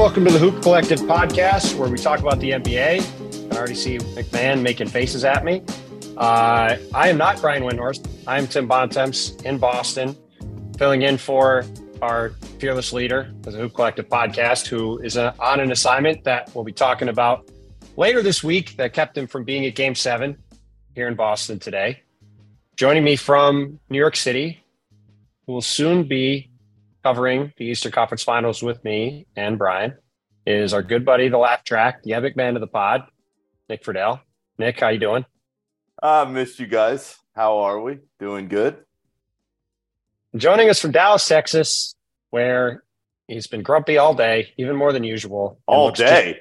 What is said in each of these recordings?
welcome to the Hoop Collective podcast, where we talk about the NBA. I already see McMahon making faces at me. I am not Brian Windhorst. I am Tim Bontemps in Boston, filling in for our fearless leader of the Hoop Collective podcast, who is on an assignment that we'll be talking about later this week that kept him from being at Game 7 here in Boston today. Joining me from New York City, who will soon be covering the Eastern Conference Finals with me and Brian, is our good buddy, the laugh track, the epic man of the pod, Nick Friedel. Nick, how you doing? I missed you guys. How are we? Doing good. Joining us from Dallas, Texas, where he's been grumpy all day, even more than usual. All day?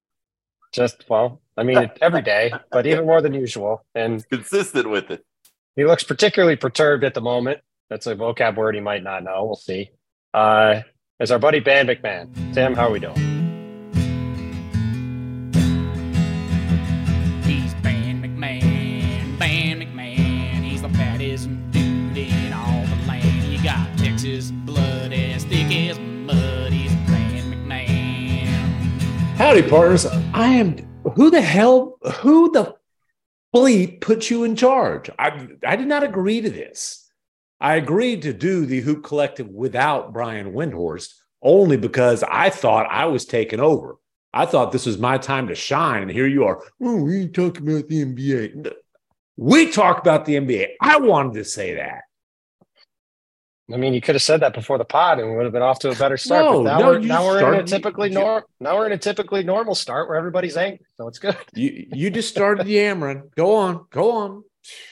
Every day, but even more than usual. And consistent with it. He looks particularly perturbed at the moment. That's a vocab word he might not know. We'll see. As our buddy Ban McMahon. Tim, how are we doing? He's Ban McMahon. He's the baddest dude in all the land. He got Texas blood as thick as mud. He's Ban McMahon. Howdy, partners. Who the bleep put you in charge? I did not agree to this. I agreed to do the Hoop Collective without Brian Windhorst only because I thought I was taking over. I thought this was my time to shine, and here you are. Oh, we ain't talking about the NBA. We talk about the NBA. I wanted to say that. I mean, you could have said that before the pod, and we would have been off to a better start. Now we're in a typically normal start where everybody's angry, so it's good. You just started yammering. Go on.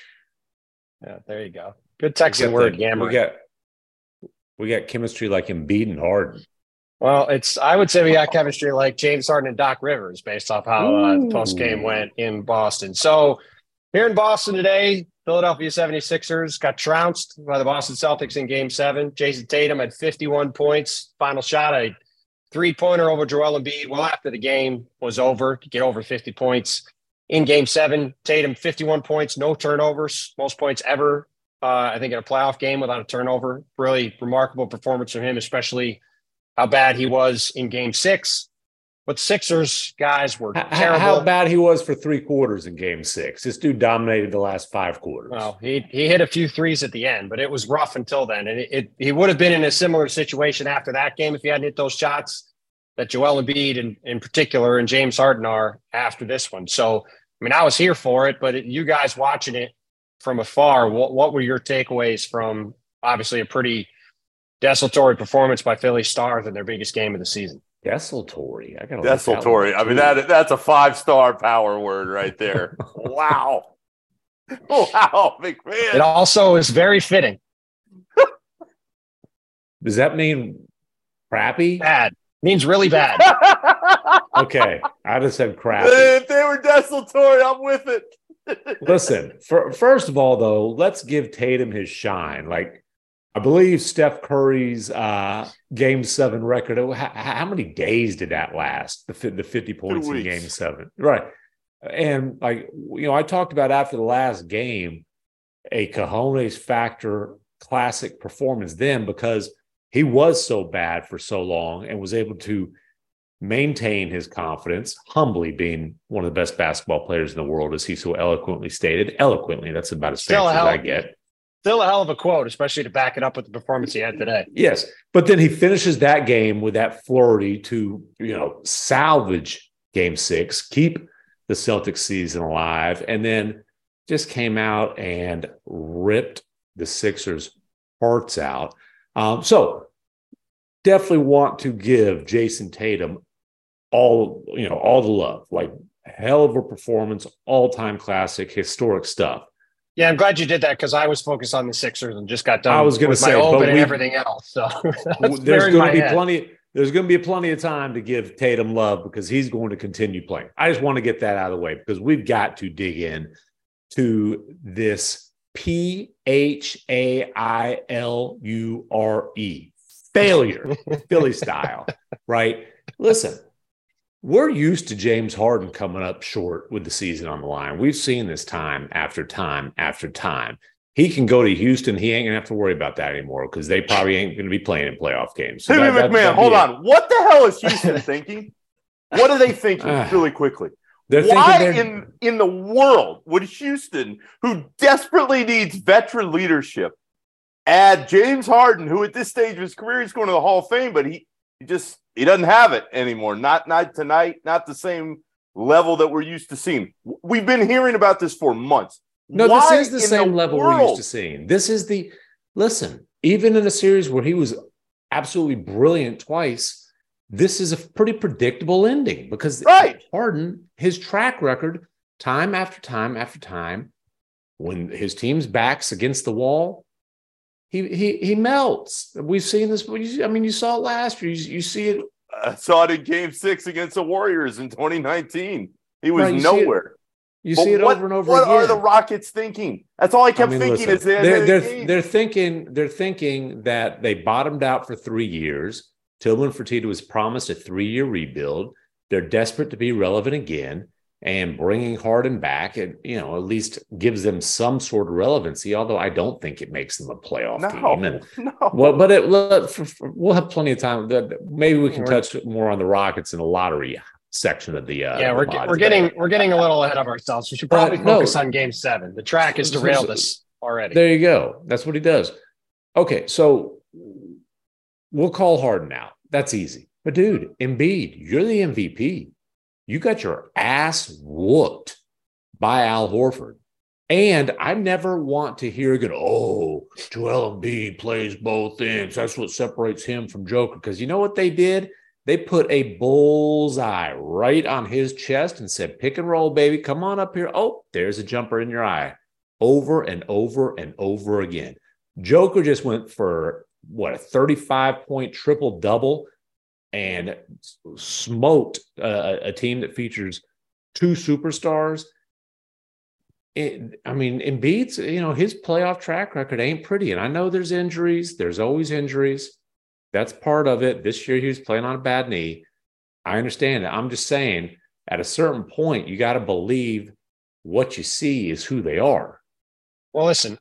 Yeah, there you go. Good Texan word, yammering. We got chemistry like Embiid and Harden. Well, I would say we got chemistry like James Harden and Doc Rivers based off how the post game went in Boston. So here in Boston today, Philadelphia 76ers got trounced by the Boston Celtics in Game 7. Jason Tatum had 51 points. Final shot, a three-pointer over Joel Embiid. Well, after the game was over, to get over 50 points in Game 7. Tatum, 51 points, no turnovers, most points ever. I think in a playoff game without a turnover. Really remarkable performance from him, especially how bad he was in Game 6. But Sixers guys were terrible. How bad he was for 3 quarters in Game 6. This dude dominated the last 5 quarters. Well, he hit a few threes at the end, but it was rough until then. And he would have been in a similar situation after that game if he hadn't hit those shots that Joel Embiid in particular and James Harden are after this one. So, I mean, I was here for it, but you guys watching it from afar, what were your takeaways from obviously a pretty desultory performance by Philly Stars in their biggest game of the season? Desultory. Desultory. I mean, that's a 5-star power word right there. Wow. Wow, McMahon. It also is very fitting. Does that mean crappy? Bad. Means really bad. Okay. I just said crappy. If they were desultory, I'm with it. Listen, first of all, though, let's give Tatum his shine. Like, I believe Steph Curry's Game 7 record, how many days did that last? The 50 points in Game 7. Right. And, I talked about after the last game, a cojones factor classic performance then because he was so bad for so long and was able to maintain his confidence, humbly being one of the best basketball players in the world, as he so eloquently stated. Eloquently, that's about as fancy as I get. Still a hell of a quote, especially to back it up with the performance he had today. Yes, but then he finishes that game with that flurry to, salvage Game 6, keep the Celtics season alive, and then just came out and ripped the Sixers' hearts out. So definitely want to give Jason Tatum all the love. Like, hell of a performance, all-time classic, historic stuff. Yeah, I'm glad you did that because I was focused on the Sixers and just got done. I was going to say, but and everything else. So there's going to be plenty. There's going to be plenty of time to give Tatum love because he's going to continue playing. I just want to get that out of the way because we've got to dig in to this PHAILURE failure, Philly style, right? Listen. We're used to James Harden coming up short with the season on the line. We've seen this time after time after time. he can go to Houston. He ain't gonna have to worry about that anymore because they probably ain't gonna be playing in playoff games. So Timmy McMahon, hold on. What the hell is Houston thinking? What are they thinking? Really quickly. Why in the world would Houston, who desperately needs veteran leadership, add James Harden, who at this stage of his career is going to the Hall of Fame, but he doesn't have it anymore. Not tonight, not the same level that we're used to seeing. We've been hearing about this for months. No, this is the same level we're used to seeing. This is listen, even in a series where he was absolutely brilliant twice, this is a pretty predictable ending because Harden, his track record, time after time after time, when his team's back's against the wall, he melts. We've seen this. I mean, you saw it last year. You see it. I saw it in Game 6 against the Warriors in 2019. He was nowhere. You see it over and over again. What are the Rockets thinking? That's all I kept thinking. Listen, they're thinking that they bottomed out for 3 years. Tillman Fertitta was promised a 3-year rebuild. They're desperate to be relevant again, and bringing Harden back, at least gives them some sort of relevancy. Although I don't think it makes them a playoff team. Well, but we'll have plenty of time. Maybe we can touch more on the Rockets in the lottery section of the. We're getting a little ahead of ourselves. We should probably focus on Game 7. The track has derailed us already. There you go. That's what he does. Okay, so we'll call Harden out. That's easy. But dude, Embiid, you're the MVP. You got your ass whooped by Al Horford. And I never want to hear again, Joel Embiid plays both ends. That's what separates him from Joker. Because you know what they did? They put a bullseye right on his chest and said, pick and roll, baby. Come on up here. Oh, there's a jumper in your eye. Over and over and over again. Joker just went for, a 35-point triple-double and smoked a team that features 2 superstars. Embiid's, his playoff track record ain't pretty. And I know there's injuries. There's always injuries. That's part of it. This year he was playing on a bad knee. I understand it. I'm just saying, at a certain point, you got to believe what you see is who they are. Well, listen,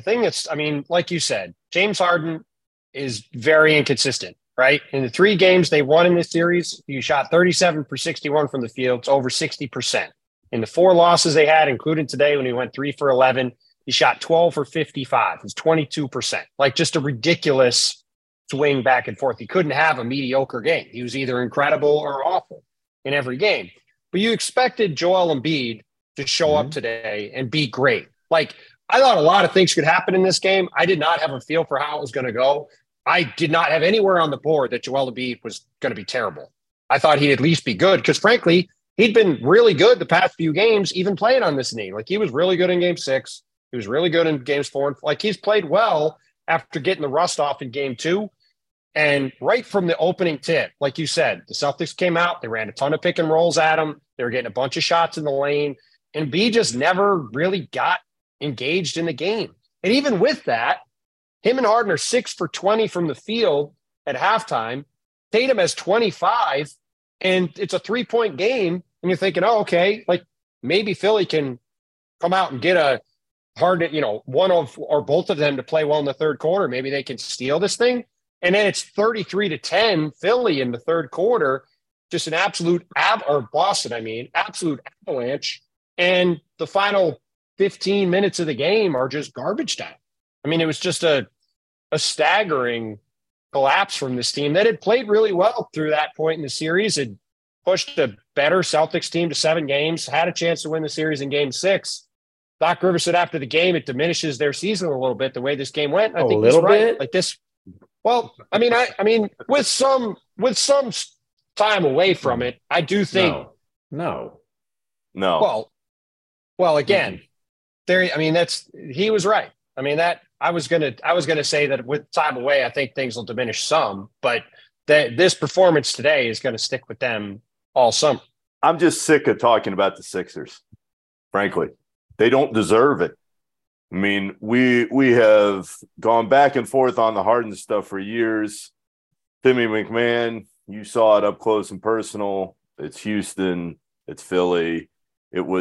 like you said, James Harden is very inconsistent, right? In the 3 games they won in this series, you shot 37 for 61 from the field. It's over 60%. In the 4 losses they had, including today when he went 3 for 11, he shot 12 for 55. It's 22%. Like, just a ridiculous swing back and forth. He couldn't have a mediocre game. He was either incredible or awful in every game. But you expected Joel Embiid to show up today and be great. Like, I thought a lot of things could happen in this game. I did not have a feel for how it was going to go. I did not have anywhere on the board that Joel Embiid was going to be terrible. I thought he'd at least be good because, frankly, he'd been really good the past few games, even playing on this knee. Like, he was really good in Game 6. He was really good in Games 4. Like, he's played well after getting the rust off in Game 2. And right from the opening tip, like you said, the Celtics came out. They ran a ton of pick and rolls at him. They were getting a bunch of shots in the lane. And B just never really got engaged in the game. And even with that, him and Harden are 6 for 20 from the field at halftime. Tatum has 25, and it's a 3-point game. And you're thinking, okay, like maybe Philly can come out and get a Harden, one of or both of them to play well in the third quarter. Maybe they can steal this thing. And then it's 33-10 Philly in the third quarter. Just an absolute absolute avalanche. And the final 15 minutes of the game are just garbage time. I mean, it was just a staggering collapse from this team that had played really well through that point in the series, had pushed a better Celtics team to 7 games, had a chance to win the series in Game 6. Doc Rivers said after the game, it diminishes their season a little bit, the way this game went. I think he's right. Like this. Well, I mean, with some time away from it, I do think. No. Well, again, he was right. I mean, that I was gonna say that with time away, I think things will diminish some, but this performance today is going to stick with them all summer. I'm just sick of talking about the Sixers. Frankly, they don't deserve it. I mean, we have gone back and forth on the Harden stuff for years. Timmy McMahon, you saw it up close and personal. It's Houston. It's Philly. It was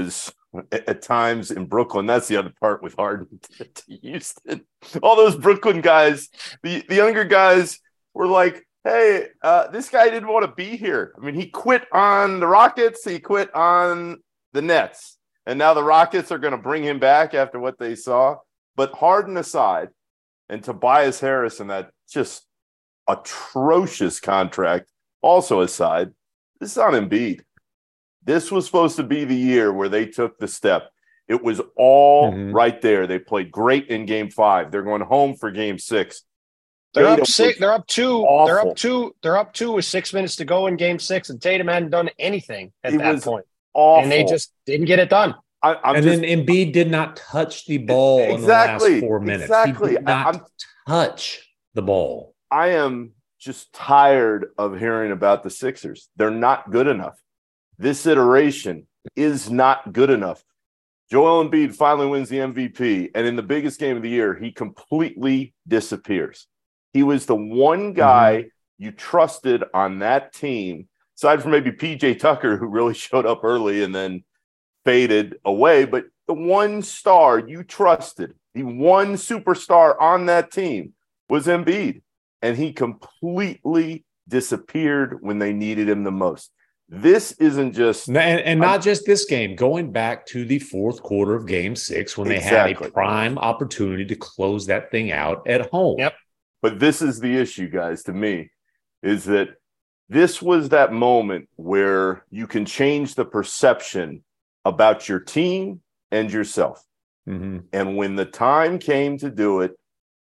at times in Brooklyn. That's the other part with Harden to Houston. All those Brooklyn guys, the younger guys were like, hey, this guy didn't want to be here. I mean, he quit on the Rockets. He quit on the Nets. And now the Rockets are going to bring him back after what they saw. But Harden aside, and Tobias Harris and that just atrocious contract also aside, this is on Embiid. This was supposed to be the year where they took the step. It was all right there. They played great in Game 5. They're going home for Game 6. They're up 6. They're up 2. Awful. They're up 2. They're up 2 with 6 minutes to go in Game 6, and Tatum hadn't done anything at that point. Awful. And they just didn't get it done. Then Embiid did not touch the ball in the last 4 minutes. Exactly. He did not touch the ball. I am just tired of hearing about the Sixers. They're not good enough. This iteration is not good enough. Joel Embiid finally wins the MVP, and in the biggest game of the year, he completely disappears. He was the one guy you trusted on that team, aside from maybe PJ Tucker, who really showed up early and then faded away, but the one star you trusted, the one superstar on that team was Embiid, and he completely disappeared when they needed him the most. This isn't just... And not just this game, going back to the fourth quarter of Game 6 when they had a prime opportunity to close that thing out at home. Yep. But this is the issue, guys, to me, is that this was that moment where you can change the perception about your team and yourself. And when the time came to do it,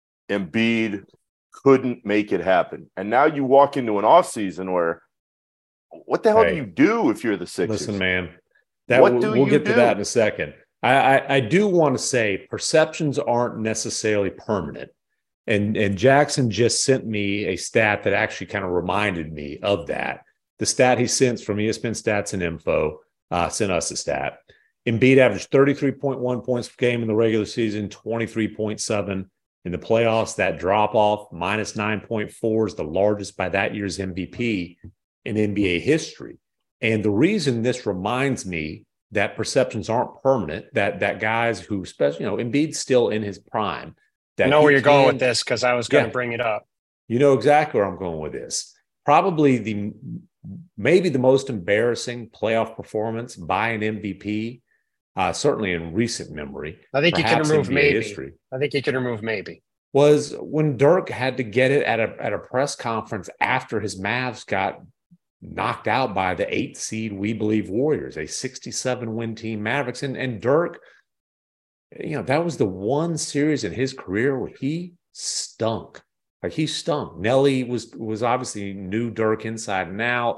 Embiid couldn't make it happen. And now you walk into an offseason where, what the hell do you do if you're the Sixers? Listen, man, we'll get to that in a second. I do want to say perceptions aren't necessarily permanent. And Jackson just sent me a stat that actually kind of reminded me of that. The stat he sent from ESPN Stats and Info sent us a stat. Embiid averaged 33.1 points per game in the regular season, 23.7 in the playoffs. That drop-off, minus 9.4, is the largest by that year's MVP in NBA history. And the reason this reminds me that perceptions aren't permanent, that guys who, especially, Embiid's still in his prime. I know where you're going with this because I was going to bring it up. You know exactly where I'm going with this. Probably maybe the most embarrassing playoff performance by an MVP, certainly in recent memory. I think you can remove maybe. History. I think you can remove maybe. Was when Dirk had to get it at a press conference after his Mavs got knocked out by the 8th seed We Believe Warriors, a 67-win team Mavericks. And Dirk, that was the one series in his career where he stunk. Like, he stunk. Nelly was obviously knew Dirk inside and out.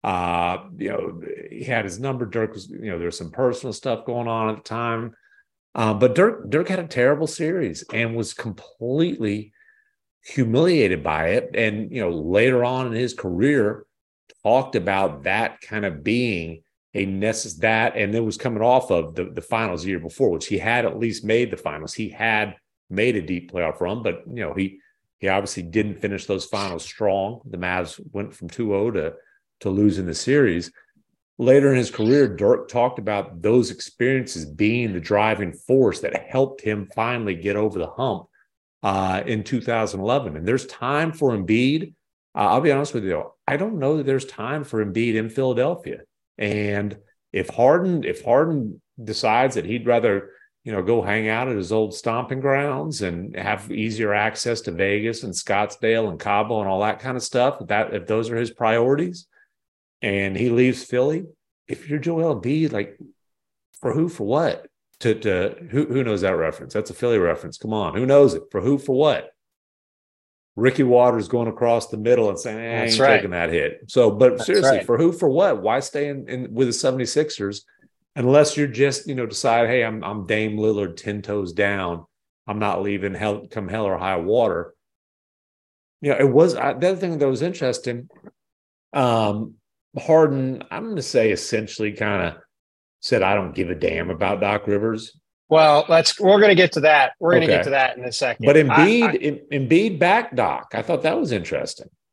He had his number. Dirk was, there was some personal stuff going on at the time. But Dirk had a terrible series and was completely humiliated by it. And, later on in his career, talked about that kind of being and it was coming off of the finals the year before, which he had at least made the finals. He had made a deep playoff run, but he obviously didn't finish those finals strong. The Mavs went from 2-0 to losing the series. Later in his career, Dirk talked about those experiences being the driving force that helped him finally get over the hump in 2011. And there's time for Embiid. I'll be honest with you, I don't know that there's time for Embiid in Philadelphia. And if Harden decides that he'd rather, go hang out at his old stomping grounds and have easier access to Vegas and Scottsdale and Cabo and all that kind of stuff, if those are his priorities, and he leaves Philly, if you're Joel Embiid, like, for who, for what? Who knows that reference? That's a Philly reference. Come on, who knows it? For who, for what? Ricky Waters going across the middle and saying, I ain't taking that hit. So, but seriously, for who, for what? Why stay in with the 76ers unless you're just, decide, hey, I'm Dame Lillard 10 toes down. I'm not leaving come hell or high water. It was the other thing that was interesting. Harden, I'm going to say, essentially kind of said, I don't give a damn about Doc Rivers. Well, we're going to get to that. We're going to get to that in a second. But Embiid backed Doc. I thought that was interesting.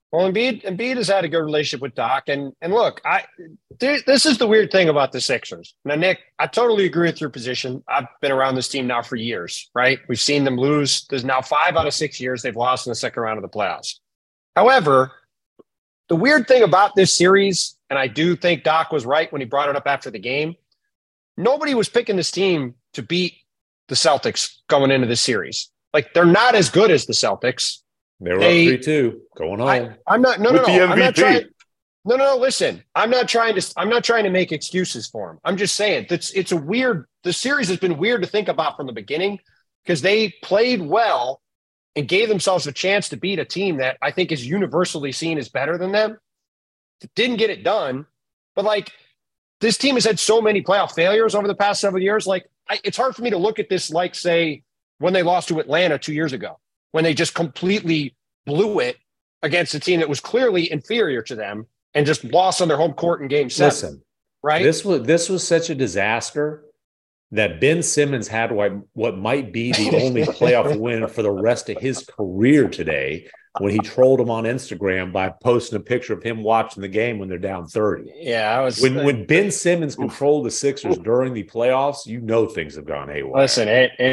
Well, Embiid has had a good relationship with Doc, and look, this is the weird thing about the Sixers. Now, Nick, I totally agree with your position. I've been around this team now for years, right? We've seen them lose. There's now 5 out of 6 years they've lost in the second round of the playoffs. However, the weird thing about this series, and I do think Doc was right when he brought it up after the game, nobody was picking this team to beat the Celtics going into this series. Like, they're not as good as the Celtics. They were up 3-2 going on. I'm not. No. I'm not trying. No. Listen, I'm not trying to make excuses for him. I'm just saying it's a weird. The series has been weird to think about from the beginning because they played well and gave themselves a chance to beat a team that I think is universally seen as better than them. Didn't get it done, but like this team has had so many playoff failures over the past several years. Like it's hard for me to look at this like say when they lost to Atlanta 2 years ago, when they just completely blew it against a team that was clearly inferior to them and just lost on their home court in Game 7. Listen, right? This was such a disaster that Ben Simmons had what might be the only playoff win for the rest of his career today when he trolled him on Instagram by posting a picture of him watching the game when they're down 30. Yeah, when Ben Simmons controlled the Sixers during the playoffs, things have gone haywire. Listen,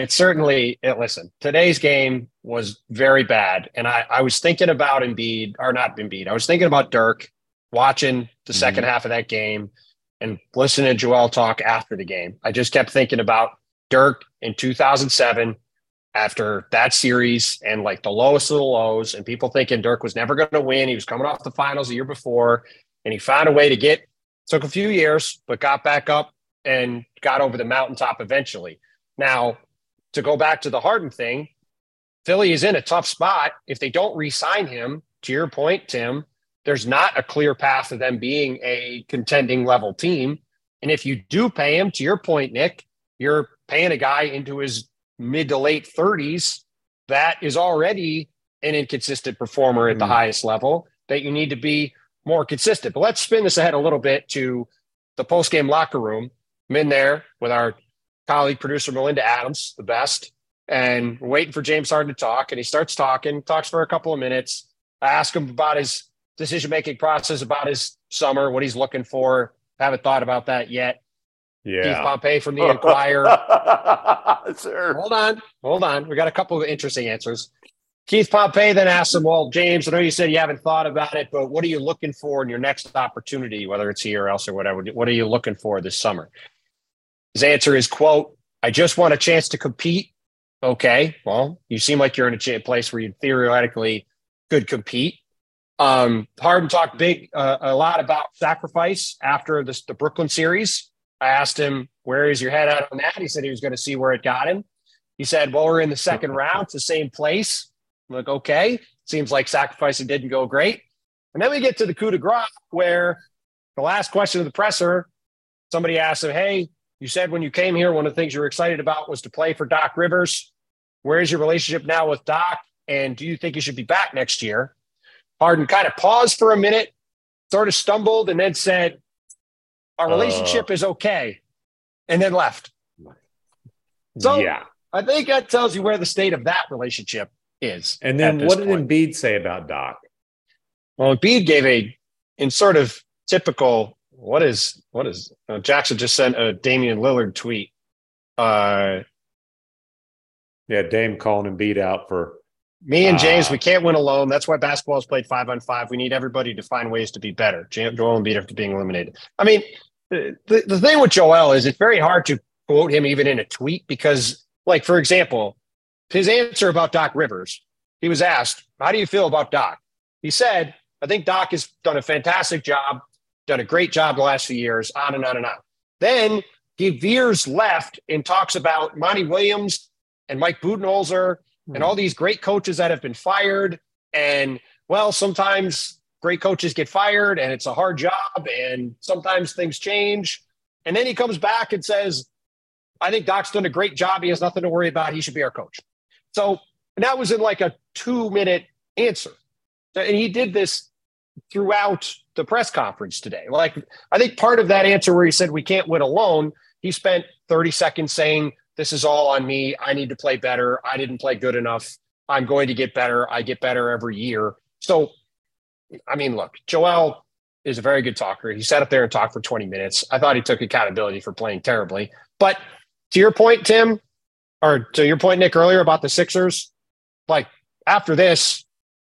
listen, today's game was very bad. And I was thinking about Embiid, or not Embiid. I was thinking about Dirk watching the second half of that game and listening to Joel talk after the game. I just kept thinking about Dirk in 2007 after that series and like the lowest of the lows and people thinking Dirk was never going to win. He was coming off the finals the year before and he found a way to took a few years, but got back up and got over the mountaintop eventually. Now, to go back to the Harden thing, Philly is in a tough spot. If they don't re-sign him, to your point, Tim, there's not a clear path to them being a contending level team. And if you do pay him, to your point, Nick, you're paying a guy into his mid to late 30s that is already an inconsistent performer at the highest level that you need to be more consistent. But let's spin this ahead a little bit to the post-game locker room. I'm in there with our colleague producer, Melinda Adams, the best, and we're waiting for James Harden to talk. And he starts talks for a couple of minutes. I ask him about his decision-making process, about his summer, what he's looking for. Haven't thought about that yet. Yeah. Keith Pompey from the Inquirer. Sir. Hold on. We got a couple of interesting answers. Keith Pompey then asked him, well, James, I know you said you haven't thought about it, but what are you looking for in your next opportunity, whether it's here or else or whatever? What are you looking for this summer? His answer is, quote, I just want a chance to compete. Okay, well, you seem like you're in a place where you theoretically could compete. Harden talked a lot about sacrifice after the Brooklyn series. I asked him, where is your head at on that? He said he was going to see where it got him. He said, well, we're in the second round. It's the same place. I'm like, okay. Seems like sacrificing didn't go great. And then we get to the coup de grace where the last question of the presser, somebody asked him, hey, you said when you came here, one of the things you were excited about was to play for Doc Rivers. Where is your relationship now with Doc? And do you think you should be back next year? Harden kind of paused for a minute, sort of stumbled, and then said, our relationship is okay, and then left. So yeah. I think that tells you where the state of that relationship is. And then what did Embiid say about Doc? Well, Embiid gave in sort of typical, what is Jackson just sent a Damian Lillard tweet. Yeah, Dame calling Embiid out for. Me and James, we can't win alone. That's why basketball is played 5-on-5. We need everybody to find ways to be better. Joel Embiid after being eliminated. I mean, the thing with Joel is it's very hard to quote him even in a tweet because, like, for example, his answer about Doc Rivers, he was asked, how do you feel about Doc? He said, I think Doc has done a fantastic job, done a great job the last few years, on and on and on. Then he veers left and talks about Monty Williams and Mike Budenholzer and all these great coaches that have been fired. And, well, sometimes great coaches get fired and it's a hard job and sometimes things change. And then he comes back and says, I think Doc's done a great job. He has nothing to worry about. He should be our coach. So that was in like a 2-minute answer. And he did this throughout the press conference today. Like, I think part of that answer where he said we can't win alone, he spent 30 seconds saying, this is all on me. I need to play better. I didn't play good enough. I'm going to get better. I get better every year. So I mean, look, Joel is a very good talker. He sat up there and talked for 20 minutes. I thought he took accountability for playing terribly. But to your point, Tim, or to your point, Nick, earlier about the Sixers, like after this,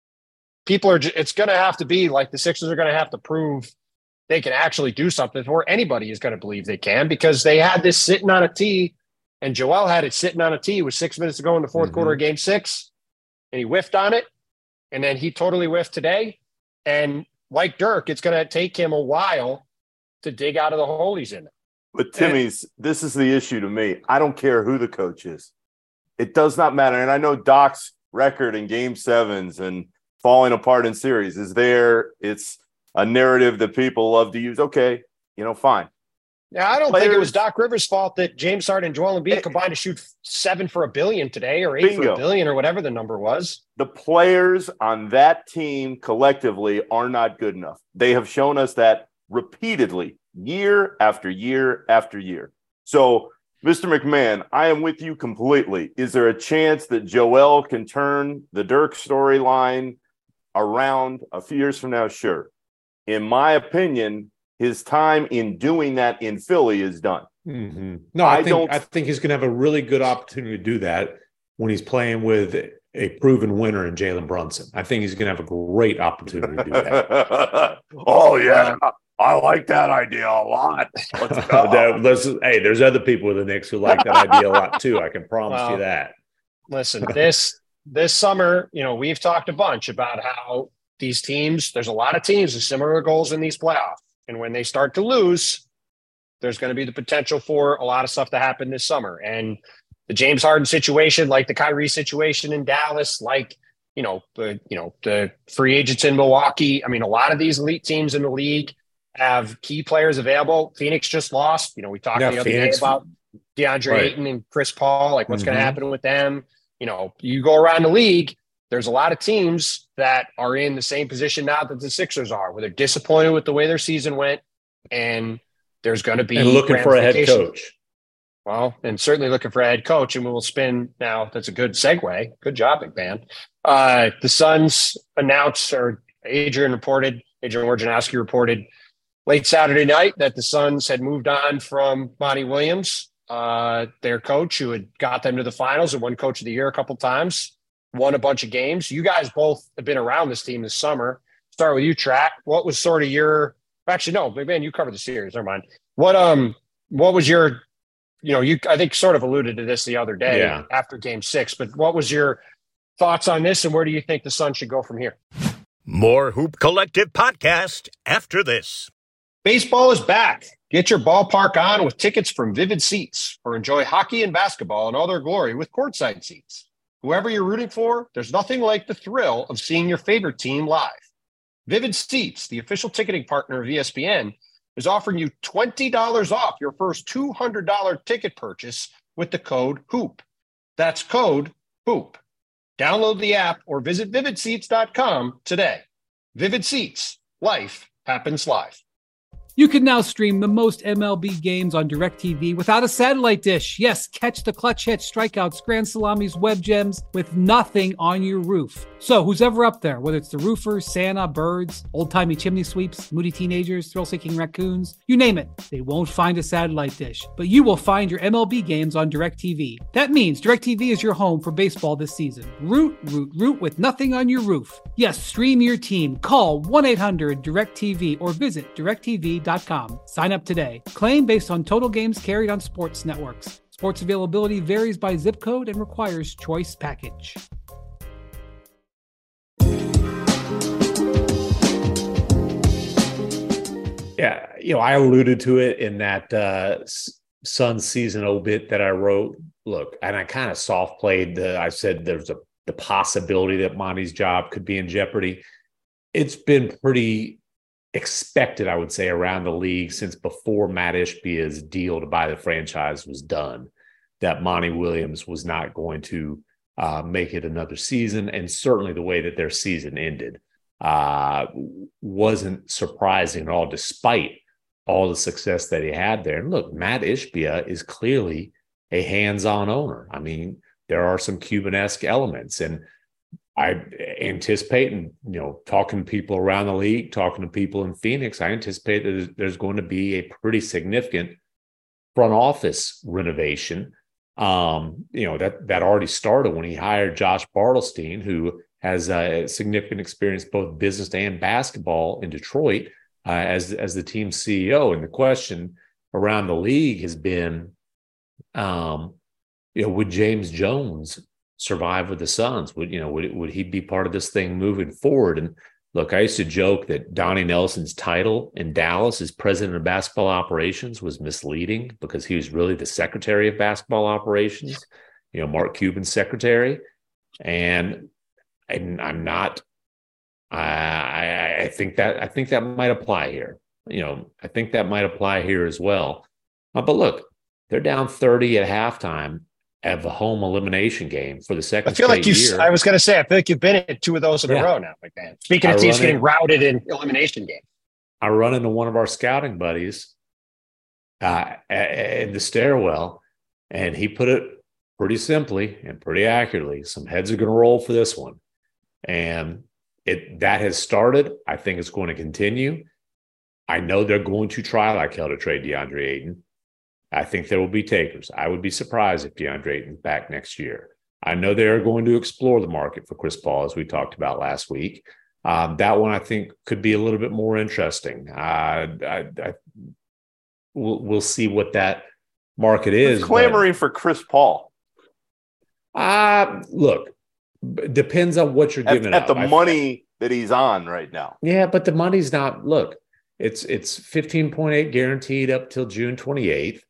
it's going to have to be like the Sixers are going to have to prove they can actually do something, or anybody is going to believe they can, because they had this sitting on a tee, and Joel had it sitting on a tee with 6 minutes to go in the fourth quarter of game 6, and he whiffed on it, and then he totally whiffed today. And like Dirk, it's going to take him a while to dig out of the hole he's in. But Timmy's, this is the issue to me. I don't care who the coach is. It does not matter. And I know Doc's record in game 7s and falling apart in series is there. It's a narrative that people love to use. Okay, fine. Yeah, I don't think it was Doc Rivers' fault that James Harden and Joel Embiid combined to shoot 7 for $1 billion today, or 8 for $1 billion, or whatever the number was. The players on that team collectively are not good enough. They have shown us that repeatedly, year after year after year. So, Mr. McMahon, I am with you completely. Is there a chance that Joel can turn the Dirk storyline around a few years from now? Sure. In my opinion, his time in doing that in Philly is done. Mm-hmm. No, I think he's going to have a really good opportunity to do that when he's playing with a proven winner in Jalen Brunson. I think he's going to have a great opportunity to do that. Oh, yeah. I like that idea a lot. Let's go. There's other people with the Knicks who like that idea a lot too. I can promise you that. Listen, this summer, we've talked a bunch about how these teams, there's a lot of teams with similar goals in these playoffs. And when they start to lose, there's going to be the potential for a lot of stuff to happen this summer. And the James Harden situation, like the Kyrie situation in Dallas, like, the free agents in Milwaukee. I mean, a lot of these elite teams in the league have key players available. Phoenix just lost. We talked the other day about DeAndre Ayton and Chris Paul, like what's going to happen with them. You go around the league, there's a lot of teams that are in the same position now that the Sixers are, where they're disappointed with the way their season went, and there's going to be looking for a head coach. Well, and certainly looking for a head coach, and we will spin now. That's a good segue. Good job, McMahon. The Suns announced, or Adrian Wojnarowski reported late Saturday night that the Suns had moved on from Monty Williams, their coach, who had got them to the finals and won Coach of the Year a couple times. Won a bunch of games. You guys both have been around this team this summer. Start with you, Track. What was sort of your – actually, no, man, you covered the series. Never mind. What was your – I think sort of alluded to this the other day after game 6, but what was your thoughts on this, and where do you think the Suns should go from here? More Hoop Collective podcast after this. Baseball is back. Get your ballpark on with tickets from Vivid Seats, or enjoy hockey and basketball in all their glory with courtside seats. Whoever you're rooting for, there's nothing like the thrill of seeing your favorite team live. Vivid Seats, the official ticketing partner of ESPN, is offering you $20 off your first $200 ticket purchase with the code HOOP. That's code HOOP. Download the app or visit vividseats.com today. Vivid Seats. Life happens live. You can now stream the most MLB games on DirecTV without a satellite dish. Yes, catch the clutch hits, strikeouts, grand salamis, web gems with nothing on your roof. So who's ever up there, whether it's the roofers, Santa, birds, old-timey chimney sweeps, moody teenagers, thrill-seeking raccoons, you name it, they won't find a satellite dish. But you will find your MLB games on DirecTV. That means DirecTV is your home for baseball this season. Root with nothing on your roof. Yes, stream your team. Call 1-800-DirecTV or visit DirecTV.com. Sign up today. Claim based on total games carried on sports networks. Sports availability varies by zip code and requires choice package. Yeah, I alluded to it in that Suns season obit that I wrote. Look, and I kind of soft played I said there's the possibility that Monty's job could be in jeopardy. It's been pretty expected, I would say, around the league since before Matt Ishbia's deal to buy the franchise was done, that Monty Williams was not going to make it another season. And certainly the way that their season ended wasn't surprising at all, despite all the success that he had there. And look, Matt Ishbia is clearly a hands-on owner. I mean, there are some Cuban-esque elements. And I anticipate, and talking to people around the league, talking to people in Phoenix, I anticipate that there's going to be a pretty significant front office renovation. That already started when he hired Josh Bartelstein, who has significant experience both business and basketball in Detroit as the team's CEO. And the question around the league has been, would James Jones survive with the Suns? Would he be part of this thing moving forward? And look, I used to joke that Donnie Nelson's title in Dallas as president of basketball operations was misleading because he was really the secretary of basketball operations, Mark Cuban's secretary. And I'm not. I think that might apply here. I think that might apply here as well. But look, they're down 30 at halftime of a home elimination game for the second straight year. I was going to say, I feel like you've been at 2 of those in a row now, McMahon. Speaking of teams getting routed in elimination games. I run into one of our scouting buddies in the stairwell, and he put it pretty simply and pretty accurately. Some heads are going to roll for this one. And that has started. I think it's going to continue. I know they're going to try like hell to trade DeAndre Ayton. I think there will be takers. I would be surprised if DeAndre Ayton's back next year. I know they are going to explore the market for Chris Paul, as we talked about last week. That one I think could be a little bit more interesting. We'll see what that market is. Clamoring for Chris Paul. Look, depends on what you're giving at the money that he's on right now. Yeah, but the money's not. Look, it's 15.8 guaranteed up till June 28th.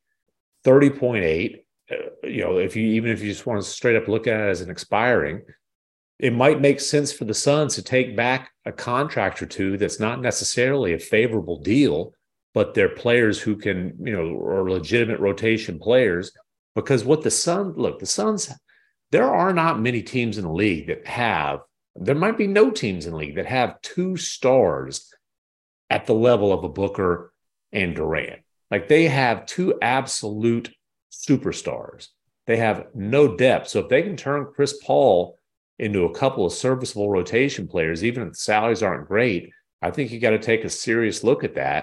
30.8, if you just want to straight up look at it as an expiring, it might make sense for the Suns to take back a contract or two that's not necessarily a favorable deal, but they're players who can, are legitimate rotation players. Because what the Suns, there are not many teams in the league that there might be no teams in the league that have 2 stars at the level of a Booker and Durant. Like, they have 2 absolute superstars. They have no depth. So if they can turn Chris Paul into a couple of serviceable rotation players, even if the salaries aren't great, I think you got to take a serious look at that.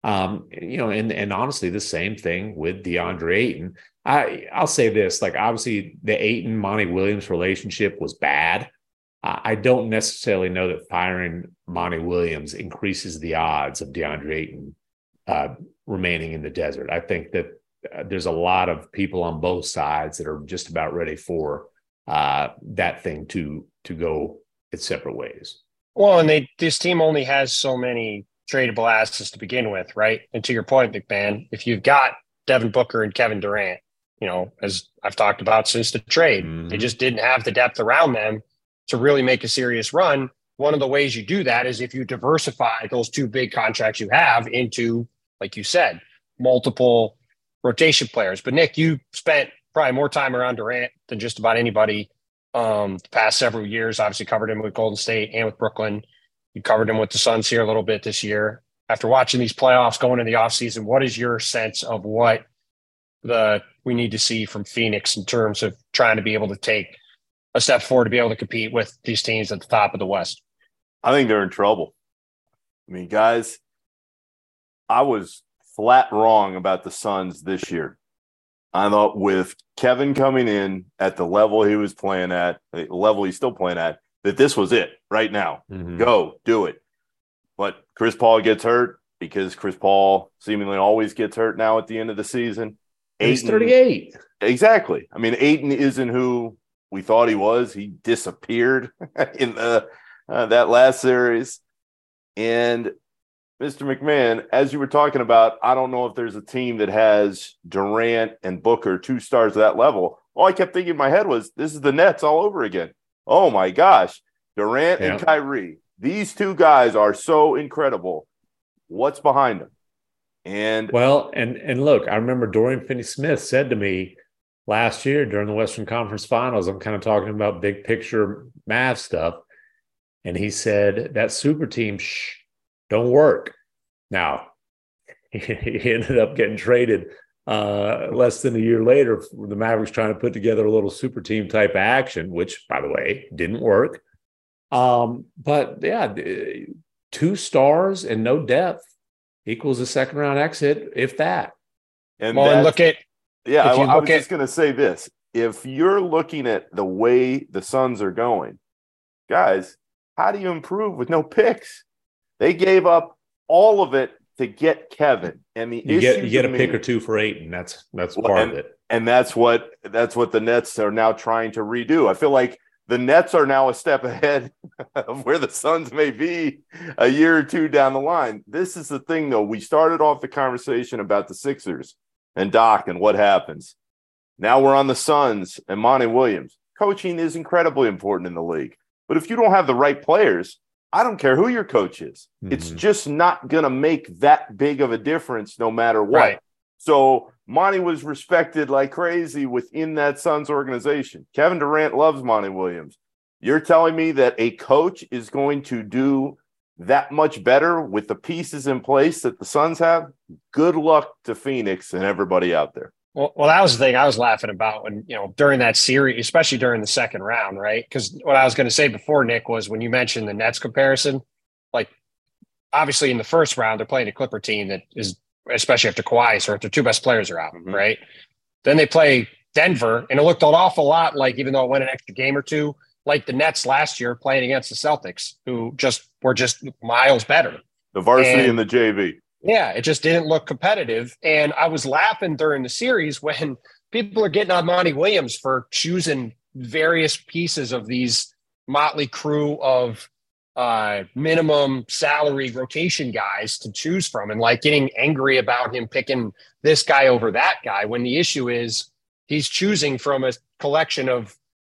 And honestly, the same thing with DeAndre Ayton. I'll say this, like, obviously the Ayton-Monty Williams relationship was bad. I don't necessarily know that firing Monty Williams increases the odds of DeAndre Ayton remaining in the desert. I think that there's a lot of people on both sides that are just about ready for that thing to go its separate ways. Well, and this team only has so many tradable assets to begin with, right? And to your point, McMahon, if you've got Devin Booker and Kevin Durant, as I've talked about since the trade, they just didn't have the depth around them to really make a serious run. One of the ways you do that is if you diversify those 2 big contracts you have into, like you said, multiple rotation players. But Nick, you spent probably more time around Durant than just about anybody the past several years. Obviously covered him with Golden State and with Brooklyn. You covered him with the Suns here a little bit this year. After watching these playoffs going in the offseason, what is your sense of what we need to see from Phoenix in terms of trying to be able to take a step forward to be able to compete with these teams at the top of the West? I think they're in trouble. I mean, guys, I was flat wrong about the Suns this year. I thought with Kevin coming in at the level he was playing at, the level he's still playing at, that this was it right now. Go, do it. But Chris Paul gets hurt because Chris Paul seemingly always gets hurt now at the end of the season. He's 38. Exactly. I mean, Ayton isn't who we thought he was. He disappeared in that last series. And Mr. McMahon, as you were talking about, I don't know if there's a team that has Durant and Booker, 2 stars at that level. All I kept thinking in my head was, this is the Nets all over again. Oh, my gosh. Durant and Kyrie. These 2 guys are so incredible. What's behind them? And look, I remember Dorian Finney-Smith said to me last year during the Western Conference Finals, I'm kind of talking about big picture math stuff, and he said that super team, don't work. Now, he ended up getting traded less than a year later. The Mavericks trying to put together a little super team type of action, which, by the way, didn't work. But yeah, 2 stars and no depth equals a second round exit, if that. And look at I was just going to say this: if you're looking at the way the Suns are going, guys, how do you improve with no picks? They gave up all of it to get Kevin, and you get a pick or two for Ayton. That's part of it, and that's what the Nets are now trying to redo. I feel like the Nets are now a step ahead of where the Suns may be a year or two down the line. This is the thing, though. We started off the conversation about the Sixers and Doc and what happens. Now we're on the Suns and Monty Williams. Coaching is incredibly important in the league. But if you don't have the right players, I don't care who your coach is. Mm-hmm. It's just not going to make that big of a difference no matter what. Right. So Monty was respected like crazy within that Suns organization. Kevin Durant loves Monty Williams. You're telling me that a coach is going to do that much better with the pieces in place that the Suns have? Good luck to Phoenix and everybody out there. Well, that was the thing I was laughing about when, during that series, especially during the second round, right? Because what I was going to say before, Nick, was when you mentioned the Nets comparison, like obviously in the first round, they're playing a Clipper team that is, especially after Kawhi, so if their 2 best players are out, right? Then they play Denver, and it looked an awful lot like, even though it went an extra game or two, like the Nets last year playing against the Celtics, who were just miles better. The varsity and the JV. Yeah, it just didn't look competitive. And I was laughing during the series when people are getting on Monty Williams for choosing various pieces of these motley crew of minimum salary rotation guys to choose from, and like getting angry about him picking this guy over that guy, when the issue is he's choosing from a collection of,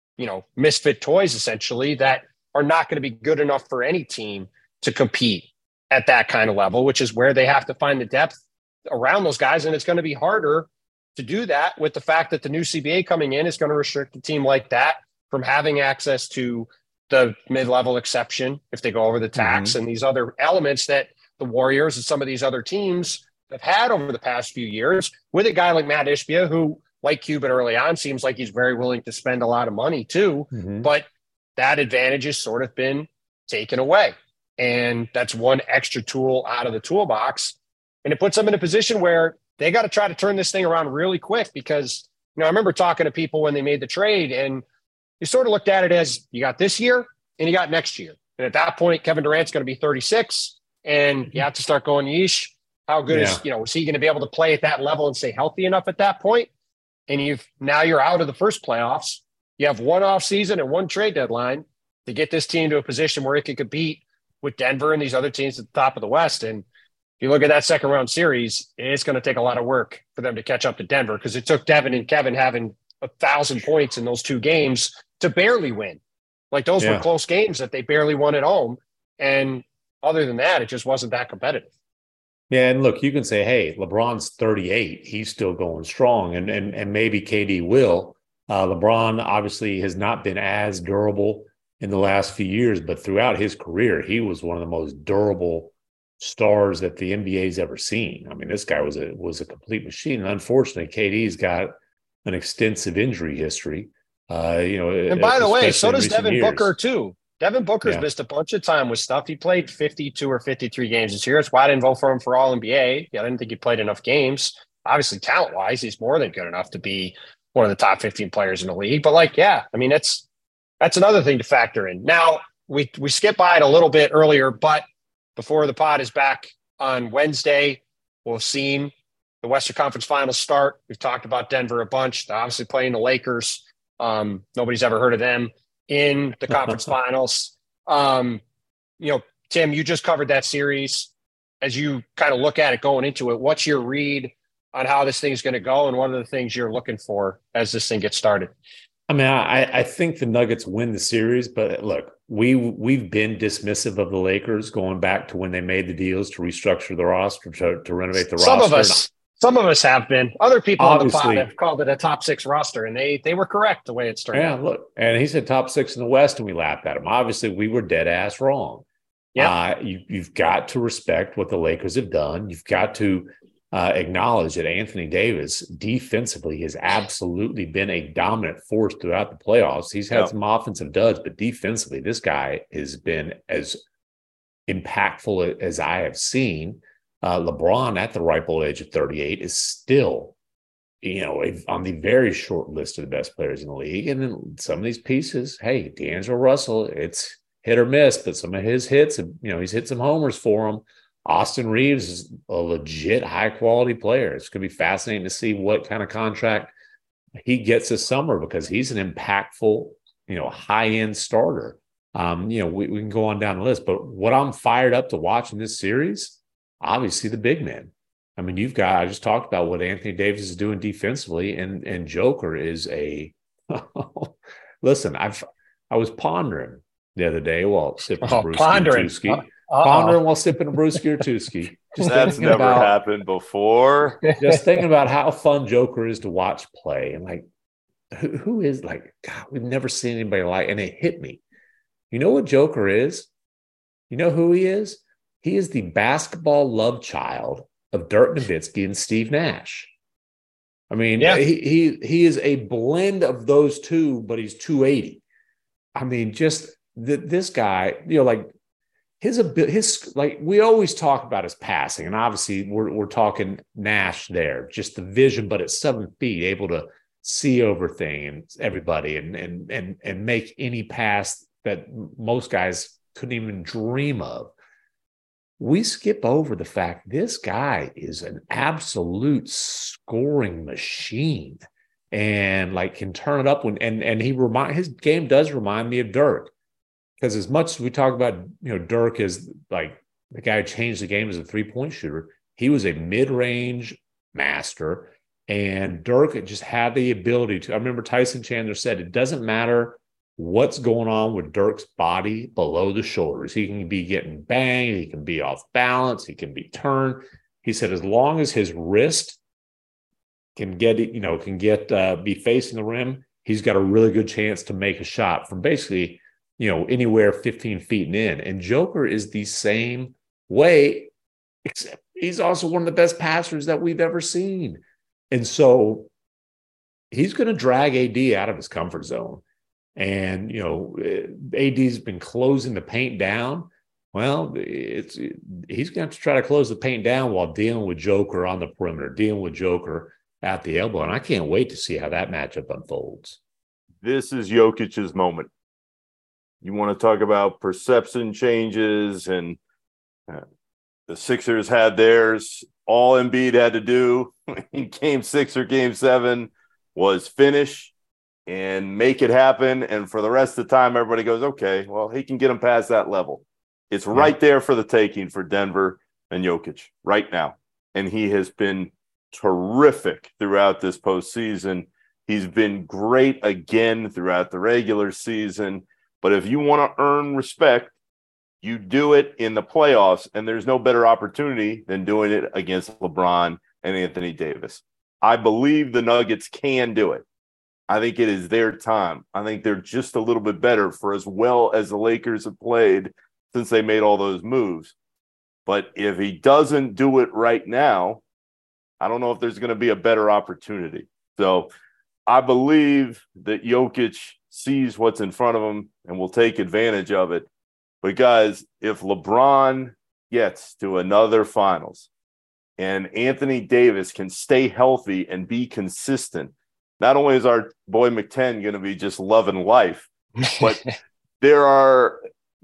misfit toys essentially that are not going to be good enough for any team to compete at that kind of level, which is where they have to find the depth around those guys. And it's going to be harder to do that with the fact that the new CBA coming in is going to restrict a team like that from having access to the mid-level exception if they go over the tax and these other elements that the Warriors and some of these other teams have had over the past few years, with a guy like Matt Ishbia, who, like Cuban early on, seems like he's very willing to spend a lot of money too. But that advantage has sort of been taken away. And that's one extra tool out of the toolbox. And it puts them in a position where they got to try to turn this thing around really quick, because, I remember talking to people when they made the trade, and you sort of looked at it as you got this year and you got next year. And at that point, Kevin Durant's going to be 36, and you have to start going, yeesh, how good is he going to be able to play at that level and stay healthy enough at that point? And you're out of the first playoffs. You have one off season and one trade deadline to get this team to a position where it can compete with Denver and these other teams at the top of the West. And if you look at that second round series, it's going to take a lot of work for them to catch up to Denver, because it took Devin and Kevin having 1,000 points in those 2 games to barely win. Like those were close games that they barely won at home. And other than that, it just wasn't that competitive. Yeah, and look, you can say, hey, LeBron's 38. He's still going strong, and maybe KD will. LeBron obviously has not been as durable in the last few years, but throughout his career, he was one of the most durable stars that the NBA's ever seen. I mean, this guy was a complete machine. And unfortunately, KD's got an extensive injury history. And by the way, so does Devin Booker too. Devin Booker's missed a bunch of time with stuff. He played 52 or 53 games this year. That's why I didn't vote for him for All NBA. I didn't think he played enough games. Obviously, talent-wise, he's more than good enough to be one of the top 15 players in the league. But that's another thing to factor in. Now, we skipped by it a little bit earlier, but before the pod is back on Wednesday, we'll have seen the Western Conference Finals start. We've talked about Denver a bunch. They're obviously playing the Lakers. Nobody's ever heard of them in the conference finals. Tim, you just covered that series. As you kind of look at it going into it, what's your read on how this thing's going to go, and what are the things you're looking for as this thing gets started? I mean, I think the Nuggets win the series, but look, we've been dismissive of the Lakers going back to when they made the deals to restructure the roster, to renovate the roster. Some of us have been. Other people on the pod have called it a top 6 roster, and they were correct the way it's turned out. Yeah, look, and he said top 6 in the West, and we laughed at him. Obviously, we were dead ass wrong. Yeah, you've got to respect what the Lakers have done. You've got to acknowledge that Anthony Davis defensively has absolutely been a dominant force throughout the playoffs. He's had some offensive duds, but defensively, this guy has been as impactful as I have seen. LeBron at the ripe old age of 38 is still, on the very short list of the best players in the league. And then some of these pieces, hey, D'Angelo Russell, it's hit or miss, but some of his hits, he's hit some homers for him. Austin Reeves is a legit high-quality player. It's going to be fascinating to see what kind of contract he gets this summer because he's an impactful, high-end starter. We can go on down the list, but what I'm fired up to watch in this series, obviously the big men. I mean, I just talked about what Anthony Davis is doing defensively, and Joker is listen, I was pondering the other day while sipping a brewski. Pondering while sipping a brewski or two-ski. That's never happened before. Just thinking about how fun Joker is to watch play. And like, who is like, God, we've never seen anybody like, and it hit me. You know what Joker is? You know who he is? He is the basketball love child of Dirk Nowitzki and Steve Nash. I mean, he is a blend of those two, but he's 280. I mean, just this guy, his like we always talk about his passing, and obviously we're talking Nash there, just the vision, but at 7 feet, able to see over things, everybody, and make any pass that most guys couldn't even dream of. We skip over the fact this guy is an absolute scoring machine, and like can turn it up when and his game does remind me of Dirk. Because as much as we talk about, Dirk is like the guy who changed the game as a three-point shooter, he was a mid-range master, and Dirk just had the ability to. I remember Tyson Chandler said it doesn't matter what's going on with Dirk's body below the shoulders. He can be getting banged, he can be off balance, he can be turned. He said as long as his wrist can get be facing the rim, he's got a really good chance to make a shot from basically anywhere 15 feet and in. And Joker is the same way, except he's also one of the best passers that we've ever seen. And so he's going to drag AD out of his comfort zone. And, AD's been closing the paint down. Well, he's going to have to try to close the paint down while dealing with Joker on the perimeter, dealing with Joker at the elbow. And I can't wait to see how that matchup unfolds. This is Jokic's moment. You want to talk about perception changes, and the Sixers had theirs. All Embiid had to do in Game 6 or Game 7 was finish and make it happen. And for the rest of the time, everybody goes, okay, well, he can get him past that level. It's right there for the taking for Denver and Jokic right now. And he has been terrific throughout this postseason. He's been great again throughout the regular season. But if you want to earn respect, you do it in the playoffs, and there's no better opportunity than doing it against LeBron and Anthony Davis. I believe the Nuggets can do it. I think it is their time. I think they're just a little bit better for as well as the Lakers have played since they made all those moves. But if he doesn't do it right now, I don't know if there's going to be a better opportunity. So I believe that Jokic sees what's in front of him and will take advantage of it. But guys, if LeBron gets to another finals and Anthony Davis can stay healthy and be consistent, not only is our boy McTen going to be just loving life, but there are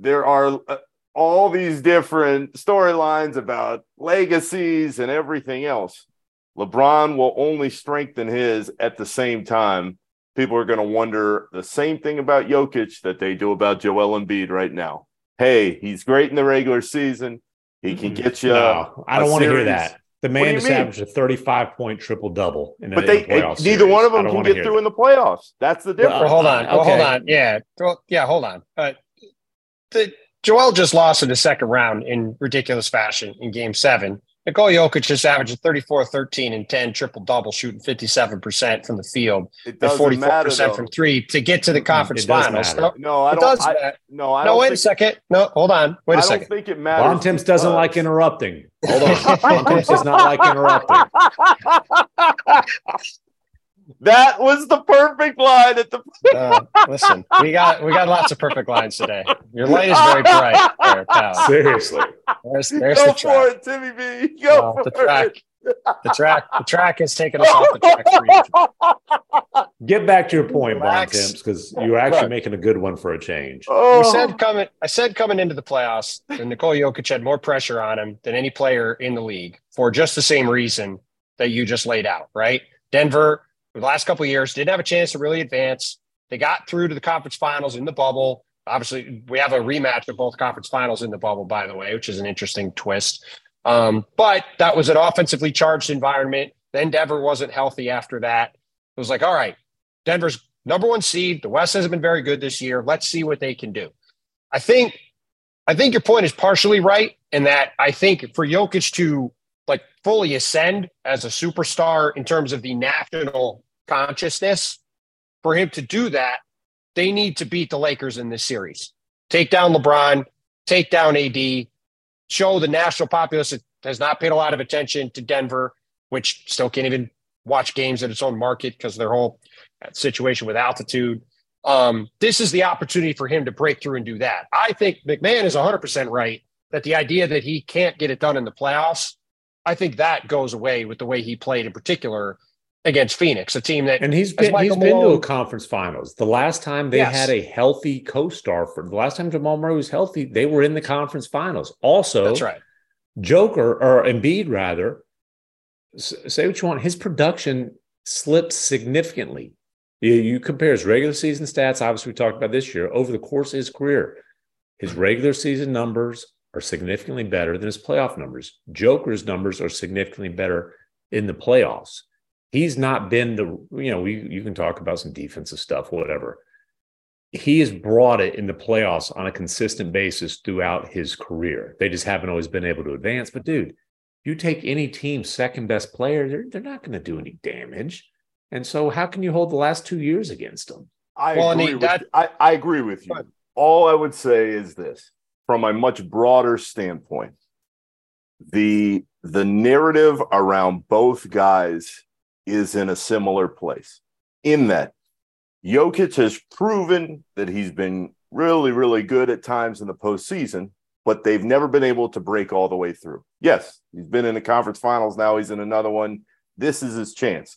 all these different storylines about legacies and everything else. LeBron will only strengthen his at the same time. People are going to wonder the same thing about Jokic that they do about Joel Embiid right now. Hey, he's great in the regular season. He can get you. No, I don't want to hear that. The man just averaged a 35-point triple-double in the Neither playoff series. one of them can get through in the playoffs. That's the difference. Well, hold on. Hold on. Yeah. Hold on. Joel just lost in the second round in ridiculous fashion in Game 7 Nikola Jokic just averaged 34, 13, and 10 triple-double, shooting 57% from the field and 44% from three to get to the conference finals. No, I don't. No, wait a second. No, hold on. Wait a second. I don't think it matters. Bontemps doesn't like interrupting. Hold on. Bontemps does not like interrupting. That was the perfect line at the. Listen, we got lots of perfect lines today. Your light is very bright, there, pal. Seriously, there's Go the track. for it, Timmy B. Go for the track. it. The track has taken us off the track for you. Get back to your point, Relax. Bontemps, because you're actually making a good one for a change. Oh. I said coming into the playoffs that Nikola Jokic had more pressure on him than any player in the league for just the same reason that you just laid out, right? Denver, for the last couple of years, didn't have a chance to really advance. They got through to the conference finals in the bubble. Obviously, we have a rematch of both conference finals in the bubble, by the way, which is an interesting twist. But that was an offensively charged environment. Then Denver wasn't healthy after that. It was like, all right, Denver's number one seed. The West hasn't been very good this year. Let's see what they can do. I think your point is partially right in that I think for Jokic to fully ascend as a superstar in terms of the national consciousness, for him to do that, they need to beat the Lakers in this series. Take down LeBron, take down AD, show the national populace that has not paid a lot of attention to Denver, which still can't even watch games at its own market because of their whole situation with altitude. This is the opportunity for him to break through and do that. I think McMahon is 100% right that the idea that he can't get it done in the playoffs, I think that goes away with the way he played in particular against Phoenix, a team that he's been to a conference finals. The last time they had a healthy co-star for the last time Jamal Murray was healthy, they were in the conference finals. Also, that's right. Embiid rather, say what you want, his production slipped significantly. You compare his regular season stats, obviously we talked about this year, over the course of his career. His regular season numbers are significantly better than his playoff numbers. Joker's numbers are significantly better in the playoffs. He's not been you can talk about some defensive stuff, whatever. He has brought it in the playoffs on a consistent basis throughout his career. They just haven't always been able to advance. But dude, you take any team's second best player, they're not going to do any damage. And so how can you hold the last 2 years against them? I agree with you. All I would say is this. From a much broader standpoint, the narrative around both guys is in a similar place in that Jokic has proven that he's been really, really good at times in the postseason, but they've never been able to break all the way through. Yes, he's been in the conference finals. Now he's in another one. This is his chance.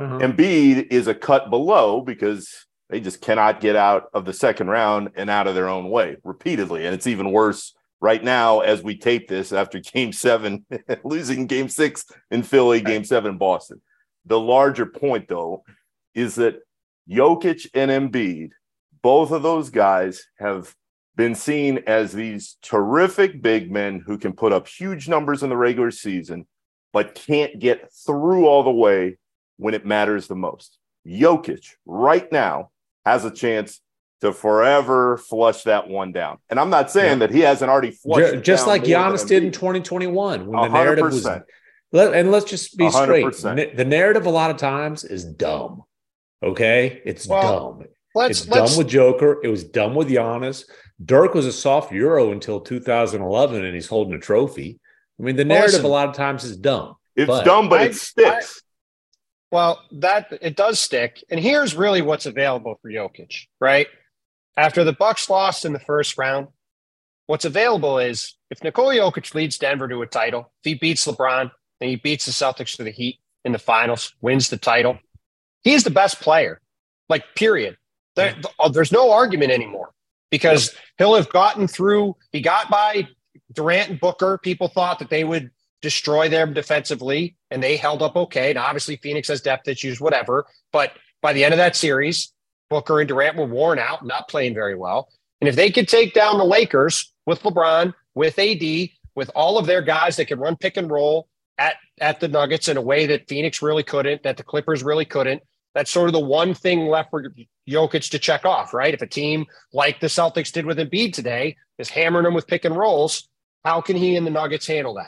Embiid is a cut below because they just cannot get out of the second round and out of their own way repeatedly. And it's even worse right now as we tape this after Game 7, losing Game 6 in Philly, Game 7 in Boston. The larger point, though, is that Jokic and Embiid, both of those guys have been seen as these terrific big men who can put up huge numbers in the regular season, but can't get through all the way when it matters the most. Jokic right now has a chance to forever flush that one down. And I'm not saying that he hasn't already flushed it just down like Giannis did in 2021 when 100%. The narrative was and let's just be 100%. Straight. The narrative a lot of times is dumb. Okay? It's dumb. It's dumb with Joker. It was dumb with Giannis. Dirk was a soft Euro until 2011 and he's holding a trophy. I mean, the narrative a lot of times is dumb. It's dumb, but it sticks. Well, it does stick. And here's really what's available for Jokic, right? After the Bucks lost in the first round, what's available is if Nikola Jokic leads Denver to a title, if he beats LeBron and he beats the Celtics to the Heat in the finals, wins the title, he's the best player, period. There's no argument anymore because he'll have gotten through. He got by Durant and Booker. People thought that they would destroy them defensively, and they held up okay. And obviously, Phoenix has depth issues, whatever. But by the end of that series, Booker and Durant were worn out, not playing very well. And if they could take down the Lakers with LeBron, with AD, with all of their guys that could run pick and roll at the Nuggets in a way that Phoenix really couldn't, that the Clippers really couldn't, that's sort of the one thing left for Jokic to check off, right? If a team like the Celtics did with Embiid today is hammering him with pick and rolls, how can he and the Nuggets handle that?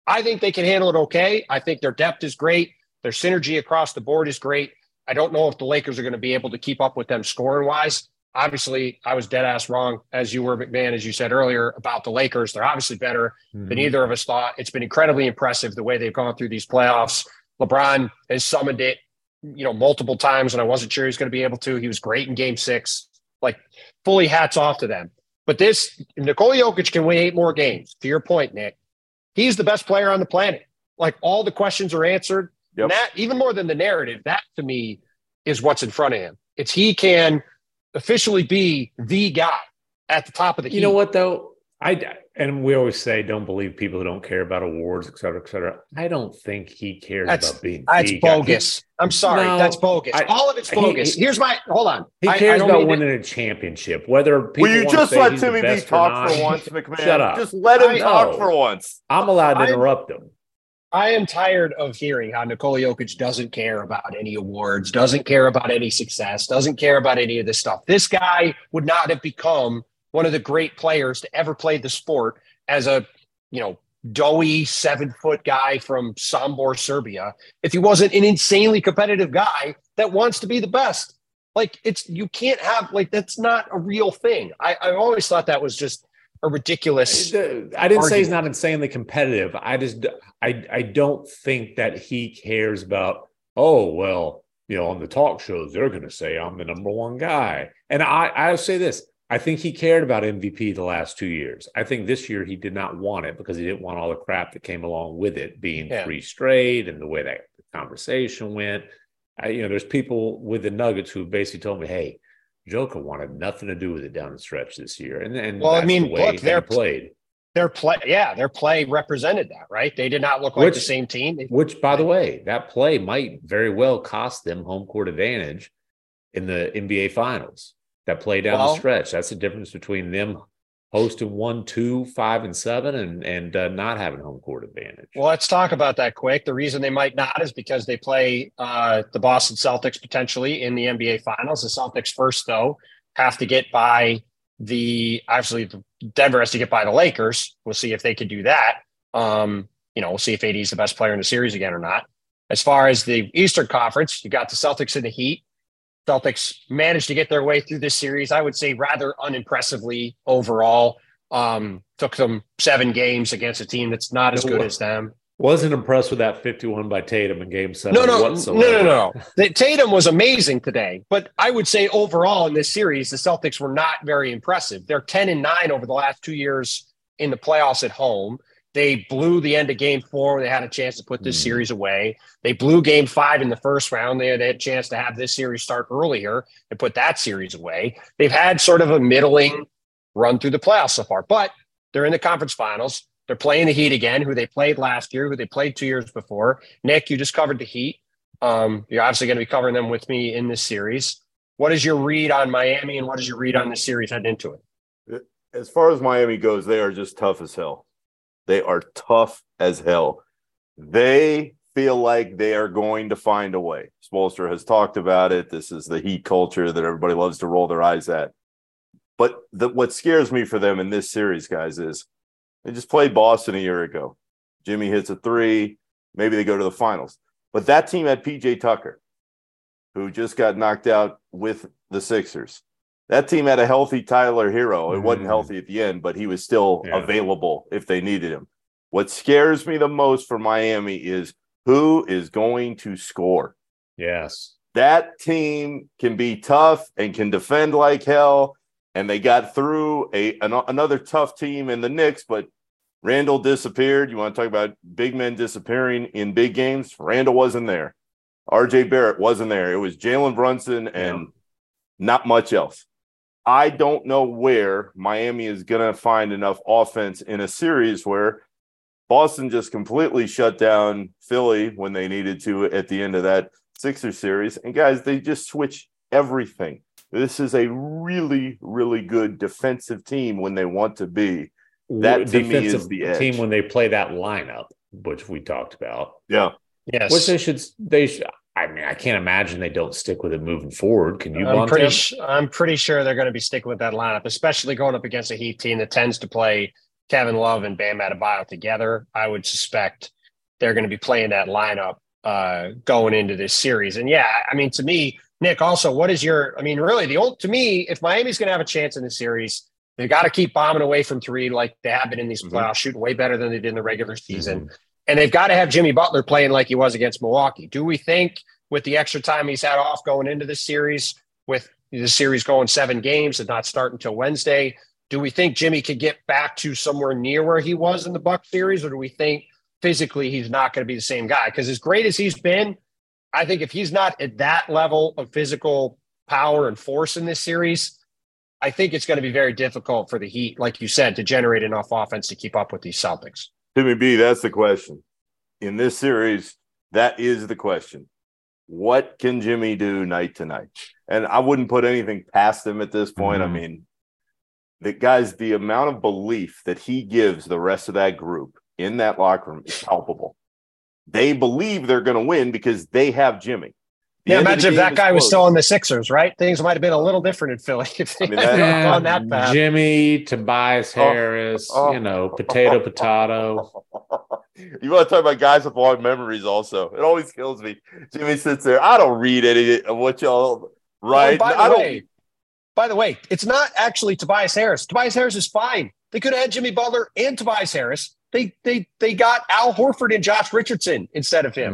I think they can handle it okay. I think their depth is great. Their synergy across the board is great. I don't know if the Lakers are going to be able to keep up with them scoring-wise. Obviously, I was dead ass wrong, as you were, McMahon, as you said earlier, about the Lakers. They're obviously better than either of us thought. It's been incredibly impressive the way they've gone through these playoffs. LeBron has summoned it, multiple times, and I wasn't sure he was going to be able to. He was great in Game 6. Like, fully hats off to them. But Nikola Jokic can win 8 more games. To your point, Nick, he's the best player on the planet. Like, all the questions are answered. Yep. And that, even more than the narrative, that to me is what's in front of him. It's he can officially be the guy at the top of the heap. You know what, though? And we always say, don't believe people who don't care about awards, et cetera, et cetera. I don't think he cares about being That's bogus. I'm sorry. No, that's bogus. All of it's bogus. Hold on. He cares about winning a championship. Whether people will you just let Timmy B talk for once, McMahon? Shut up. Just let him talk for once. I'm allowed to interrupt him. I am tired of hearing how Nikola Jokic doesn't care about any awards, doesn't care about any success, doesn't care about any of this stuff. This guy would not have become one of the great players to ever play the sport as a, doughy 7-foot guy from Sombor, Serbia, if he wasn't an insanely competitive guy that wants to be the best. Like, you can't have, that's not a real thing. I always thought that was just a ridiculous I didn't argument. Say he's not insanely competitive. I don't think that he cares about, on the talk shows, they're going to say I'm the number one guy. And I'll say this. I think he cared about MVP the last 2 years. I think this year he did not want it because he didn't want all the crap that came along with it, being 3 straight and the way that the conversation went. There's people with the Nuggets who basically told me, hey, Joker wanted nothing to do with it down the stretch this year. And well, I mean, look, they played. Their play represented that, right? They did not look like the same team. Which, by the way, that play might very well cost them home court advantage in the NBA Finals. That play down the stretch. That's the difference between them hosting 1, 2, 5, and 7 and not having home court advantage. Well, let's talk about that quick. The reason they might not is because they play the Boston Celtics potentially in the NBA Finals. The Celtics first, though, have to get by Denver has to get by the Lakers. We'll see if they can do that. We'll see if AD is the best player in the series again or not. As far as the Eastern Conference, you got the Celtics and the Heat. Celtics managed to get their way through this series, I would say rather unimpressively overall. Took them 7 games against a team that's not as good as them. Wasn't impressed with that 51 by Tatum in Game 7 whatsoever. No. Tatum was amazing today, but I would say overall in this series, the Celtics were not very impressive. They're 10-9 over the last 2 years in the playoffs at home. They blew the end of Game 4 when they had a chance to put this series away. They blew Game 5 in the first round. They had a chance to have this series start earlier and put that series away. They've had sort of a middling run through the playoffs so far, but they're in the conference finals. They're playing the Heat again, who they played last year, who they played 2 years before. Nick, you just covered the Heat. You're obviously going to be covering them with me in this series. What is your read on Miami, and what is your read on this series heading into it? As far as Miami goes, they are just tough as hell. They are tough as hell. They feel like they are going to find a way. Spoelstra has talked about it. This is the Heat culture that everybody loves to roll their eyes at. But what scares me for them in this series, guys, is they just played Boston a year ago. Jimmy hits a 3. Maybe they go to the finals. But that team had P.J. Tucker, who just got knocked out with the Sixers. That team had a healthy Tyler Hero. It wasn't healthy at the end, but he was still available if they needed him. What scares me the most for Miami is who is going to score. Yes. That team can be tough and can defend like hell, and they got through another tough team in the Knicks, but Randall disappeared. You want to talk about big men disappearing in big games? Randall wasn't there. R.J. Barrett wasn't there. It was Jalen Brunson and not much else. I don't know where Miami is going to find enough offense in a series where Boston just completely shut down Philly when they needed to at the end of that Sixers series. And, guys, they just switch everything. This is a really, really good defensive team when they want to be. That, to me, is the edge. Team when they play that lineup, which we talked about. Yeah. Yes. Which they should. I mean, I can't imagine they don't stick with it moving forward. Can you? I'm pretty sure they're going to be sticking with that lineup, especially going up against a Heat team that tends to play Kevin Love and Bam Adebayo together, I would suspect they're going to be playing that lineup going into this series. And yeah, I mean, to me, Nick, also, what is your, I mean, really to me, if Miami's going to have a chance in this series, they got to keep bombing away from three like they have been in these playoffs, shooting way better than they did in the regular season. And they've got to have Jimmy Butler playing like he was against Milwaukee. Do we think with the extra time he's had off going into this series, with the series going 7 games and not starting until Wednesday, do we think Jimmy could get back to somewhere near where he was in the Bucks series, or do we think physically he's not going to be the same guy? Because as great as he's been, I think if he's not at that level of physical power and force in this series, I think it's going to be very difficult for the Heat, like you said, to generate enough offense to keep up with these Celtics. Timmy B, that's the question. In this series, that is the question. What can Jimmy do night to night? And I wouldn't put anything past him at this point. I mean, the amount of belief that he gives the rest of that group in that locker room is palpable. They believe they're going to win because they have Jimmy. Yeah, imagine if that guy was still on the Sixers, right? Things might have been a little different in Philly if they had gone that path. Jimmy, Tobias Harris, potato. You want to talk about guys with long memories also. It always kills me. Jimmy sits there. I don't read any of what y'all write. By the way, it's not actually Tobias Harris. Tobias Harris is fine. They could have had Jimmy Butler and Tobias Harris. They got Al Horford and Josh Richardson instead of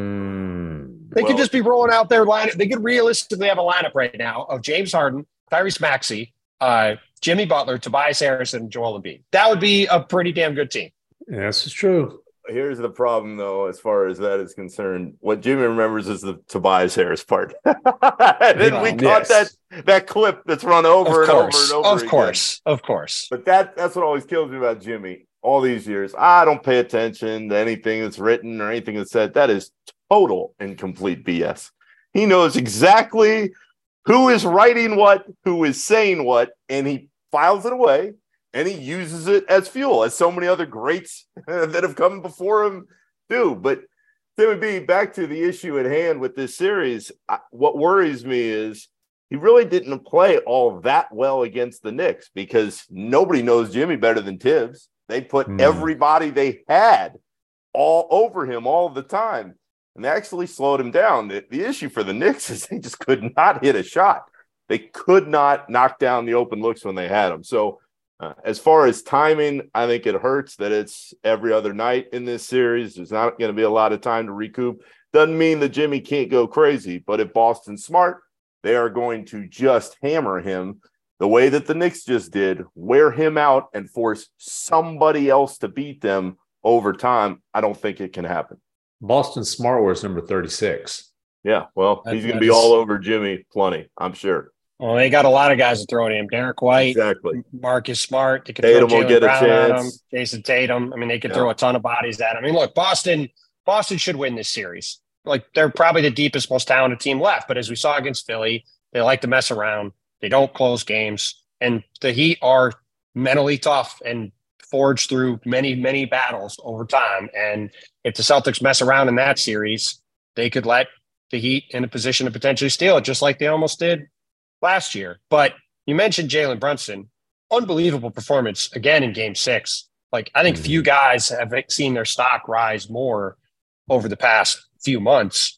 him. They could just be rolling out their lineup. They could realistically have a lineup right now of James Harden, Tyrese Maxey, Jimmy Butler, Tobias Harris, and Joel Embiid. That would be a pretty damn good team. Yes, it's true. Here's the problem, though, as far as that is concerned. What Jimmy remembers is the Tobias Harris part. And then we caught that clip that's run over and over and over again. Of course. But that's what always kills me about Jimmy all these years. I don't pay attention to anything that's written or anything that's said. That is total and complete BS. He knows exactly who is writing what, who is saying what, and he files it away, and he uses it as fuel, as so many other greats that have come before him do. But Timmy B, back to the issue at hand with this series, what worries me is he really didn't play all that well against the Knicks because nobody knows Jimmy better than Tibbs. They put everybody they had all over him all the time. And they actually slowed him down. The issue for the Knicks is they just could not hit a shot. They could not knock down the open looks when they had them. So as far as timing, I think it hurts that it's every other night in this series. There's not going to be a lot of time to recoup. Doesn't mean that Jimmy can't go crazy. But if Boston's smart, they are going to just hammer him the way that the Knicks just did, wear him out and force somebody else to beat them over time. I don't think it can happen. Boston Smart wears number 36. Yeah, well, he's going to be all over Jimmy plenty, I'm sure. Well, they got a lot of guys to throw at him. Derek White, exactly. Marcus Smart. They could Tatum throw will get Brown a chance. Jason Tatum. I mean, they could throw a ton of bodies at him. I mean, look, Boston should win this series. Like, they're probably the deepest, most talented team left. But as we saw against Philly, they like to mess around. They don't close games. And the Heat are mentally tough and forged through many, many battles over time. And if the Celtics mess around in that series, they could let the Heat in a position to potentially steal it, just like they almost did last year. But you mentioned Jalen Brunson. Unbelievable performance again in Game 6. Like, I think few guys have seen their stock rise more over the past few months.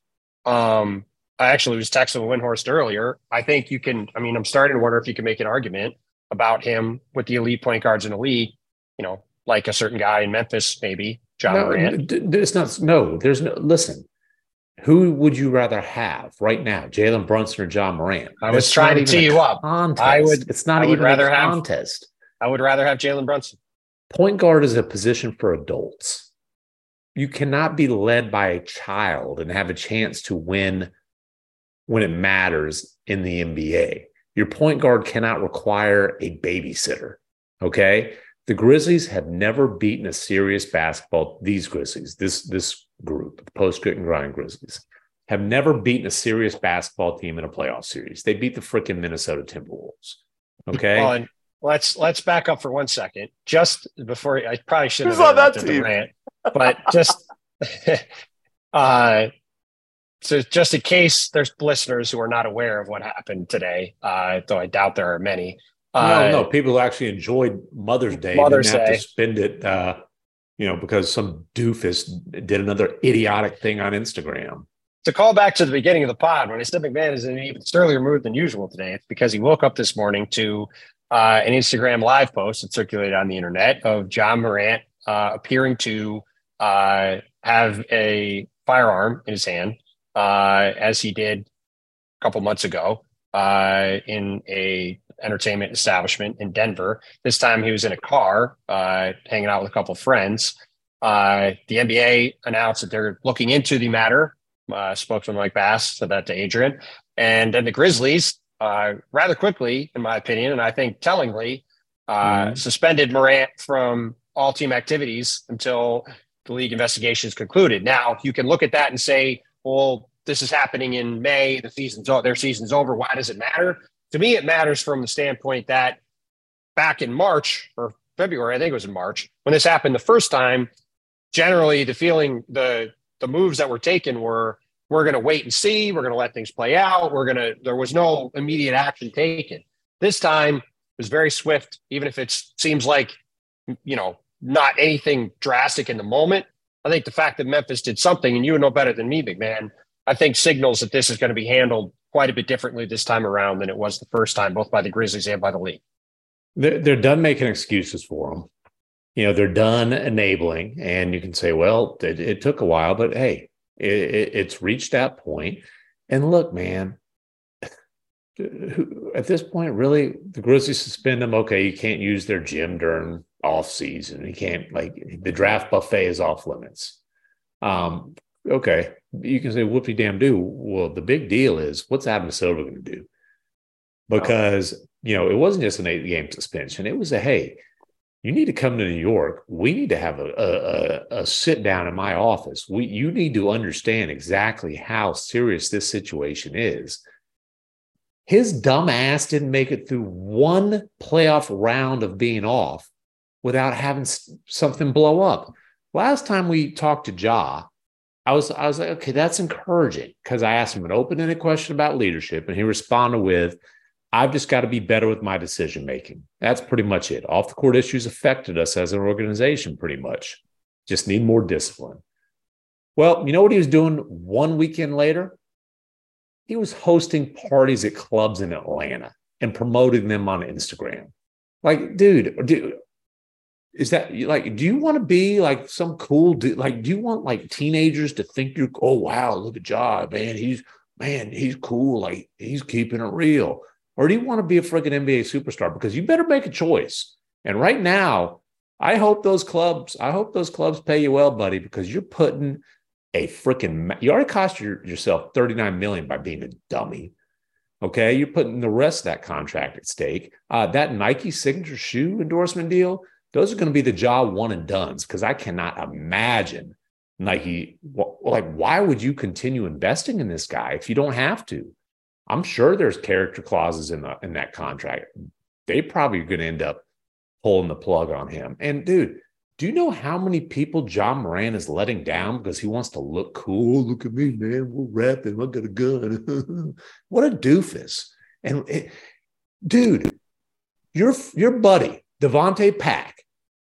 I actually was texting with Windhorst earlier. I think you can, I mean, I'm starting to wonder if you can make an argument about him with the elite point guards in the league, you know, like a certain guy in Memphis, maybe John Morant. It's not, there's no, listen, who would you rather have right now, Jalen Brunson or John Morant? I was trying to tee you up. It's not even a contest. I would rather have Jalen Brunson. Point guard is a position for adults. You cannot be led by a child and have a chance to win when it matters in the NBA. Your point guard cannot require a babysitter, okay? The Grizzlies have never beaten a serious basketball. These Grizzlies, this group, the post-grit and grind Grizzlies, have never beaten a serious basketball team in a playoff series. They beat the freaking Minnesota Timberwolves, okay? Well, and let's back up for 1 second. Just before, I probably should have interrupted the rant, but just so just in case there's listeners who are not aware of what happened today, though I doubt there are many, No, people who actually enjoyed Mother's Day didn't have to spend it, because some doofus did another idiotic thing on Instagram. To call back to the beginning of the pod, when I said McMahon is in an even surlier mood than usual today, it's because he woke up this morning to an Instagram live post that circulated on the internet of Ja Morant appearing to have a firearm in his hand, as he did a couple months ago in a entertainment establishment in Denver. This time he was in a car hanging out with a couple of friends. The NBA announced that they're looking into the matter. Spokesman Mike Bass said that to Adrian. And then the Grizzlies, rather quickly, in my opinion, and I think tellingly, suspended Morant from all team activities until the league investigation is concluded. Now, you can look at that and say, well, this is happening in May. Their season's over. Why does it matter? To me, it matters from the standpoint that back in March or February, I think it was in March, when this happened the first time, generally the feeling, the moves that were taken were, we're going to wait and see. We're going to let things play out. There was no immediate action taken. This time it was very swift, even if it seems like, not anything drastic in the moment. I think the fact that Memphis did something, and you would know better than me, big man, I think signals that this is going to be handled quite a bit differently this time around than it was the first time, both by the Grizzlies and by the league. They're done making excuses for them. They're done enabling, and you can say, well, it took a while, but hey, it's reached that point. And look, man, at this point, really, the Grizzlies suspend them. Okay, you can't use their gym during off season. You can't, the draft buffet is off limits. Okay, you can say whoopie damn do. Well, the big deal is what's Adam Silver going to do? Because, it wasn't just an 8-game suspension. It was hey, you need to come to New York. We need to have a sit down in my office. You need to understand exactly how serious this situation is. His dumb ass didn't make it through one playoff round of being off without having something blow up. Last time we talked to Ja, I was like, okay, that's encouraging, because I asked him an open-ended question about leadership, and he responded with, I've just got to be better with my decision-making. That's pretty much it. Off-the-court issues affected us as an organization pretty much. Just need more discipline. Well, you know what he was doing one weekend later? He was hosting parties at clubs in Atlanta and promoting them on Instagram. Dude, is that do you want to be like some cool dude? Do you want teenagers to think you're, oh, wow, look at Ja, he's cool. He's keeping it real. Or do you want to be a freaking NBA superstar? Because you better make a choice. And right now, I hope those clubs pay you well, buddy, because you're putting you already cost yourself $39 million by being a dummy. Okay. You're putting the rest of that contract at stake. That Nike signature shoe endorsement deal, those are going to be the Ja one and dones, because I cannot imagine Nike. Why would you continue investing in this guy if you don't have to? I'm sure there's character clauses in that contract. They probably are going to end up pulling the plug on him. And dude, do you know how many people Ja Morant is letting down because he wants to look cool? Look at me, man. We're rapping. I got a gun. What a doofus. And dude, your buddy, Devontae Pack,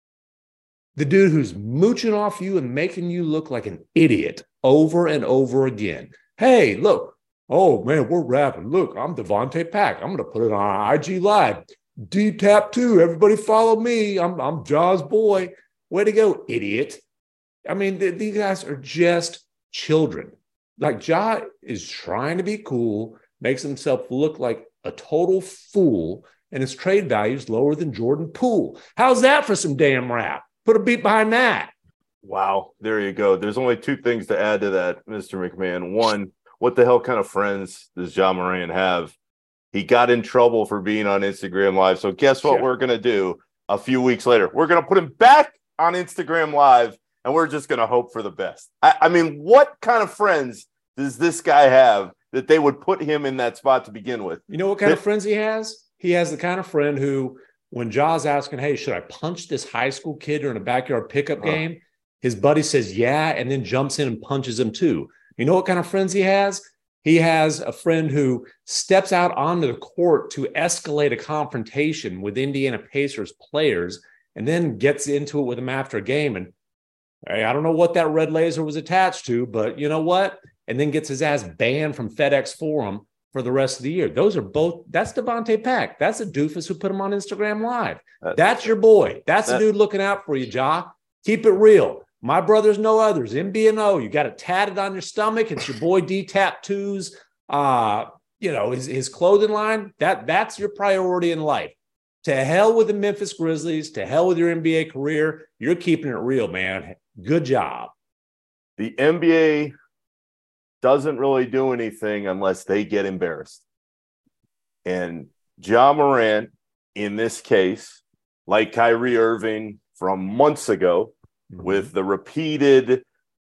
the dude who's mooching off you and making you look like an idiot over and over again. Hey, look. Oh, man, we're rapping. Look, I'm Devontae Pack. I'm going to put it on IG Live. D-Tap 2. Everybody follow me. I'm Ja's boy. Way to go, idiot. I mean, these guys are just children. Ja is trying to be cool, makes himself look like a total fool, and his trade value is lower than Jordan Poole. How's that for some damn rap? Put a beat behind that. Wow, there you go. There's only two things to add to that, Mr. McMahon. One, what the hell kind of friends does Ja Morant have? He got in trouble for being on Instagram Live. So guess what we're going to do a few weeks later? We're going to put him back on Instagram Live, and we're just going to hope for the best. I mean, what kind of friends does this guy have that they would put him in that spot to begin with? You know what kind of friends he has? He has the kind of friend who, when Ja's asking, hey, should I punch this high school kid during a backyard pickup game? His buddy says, yeah, and then jumps in and punches him too. You know what kind of friends he has? He has a friend who steps out onto the court to escalate a confrontation with Indiana Pacers players and then gets into it with them after a game. And hey, I don't know what that red laser was attached to, but you know what? And then gets his ass banned from FedEx Forum for the rest of the year. That's Devontae Peck. That's a doofus who put him on Instagram Live. That's your boy. That's the dude looking out for you, Ja. Keep it real. My brothers know others. MBNO, you got it tatted on your stomach. It's your boy D-Tattoos. His clothing line. That's your priority in life. To hell with the Memphis Grizzlies. To hell with your NBA career. You're keeping it real, man. Good job. The NBA doesn't really do anything unless they get embarrassed. And Ja Morant, in this case, like Kyrie Irving from months ago, with the repeated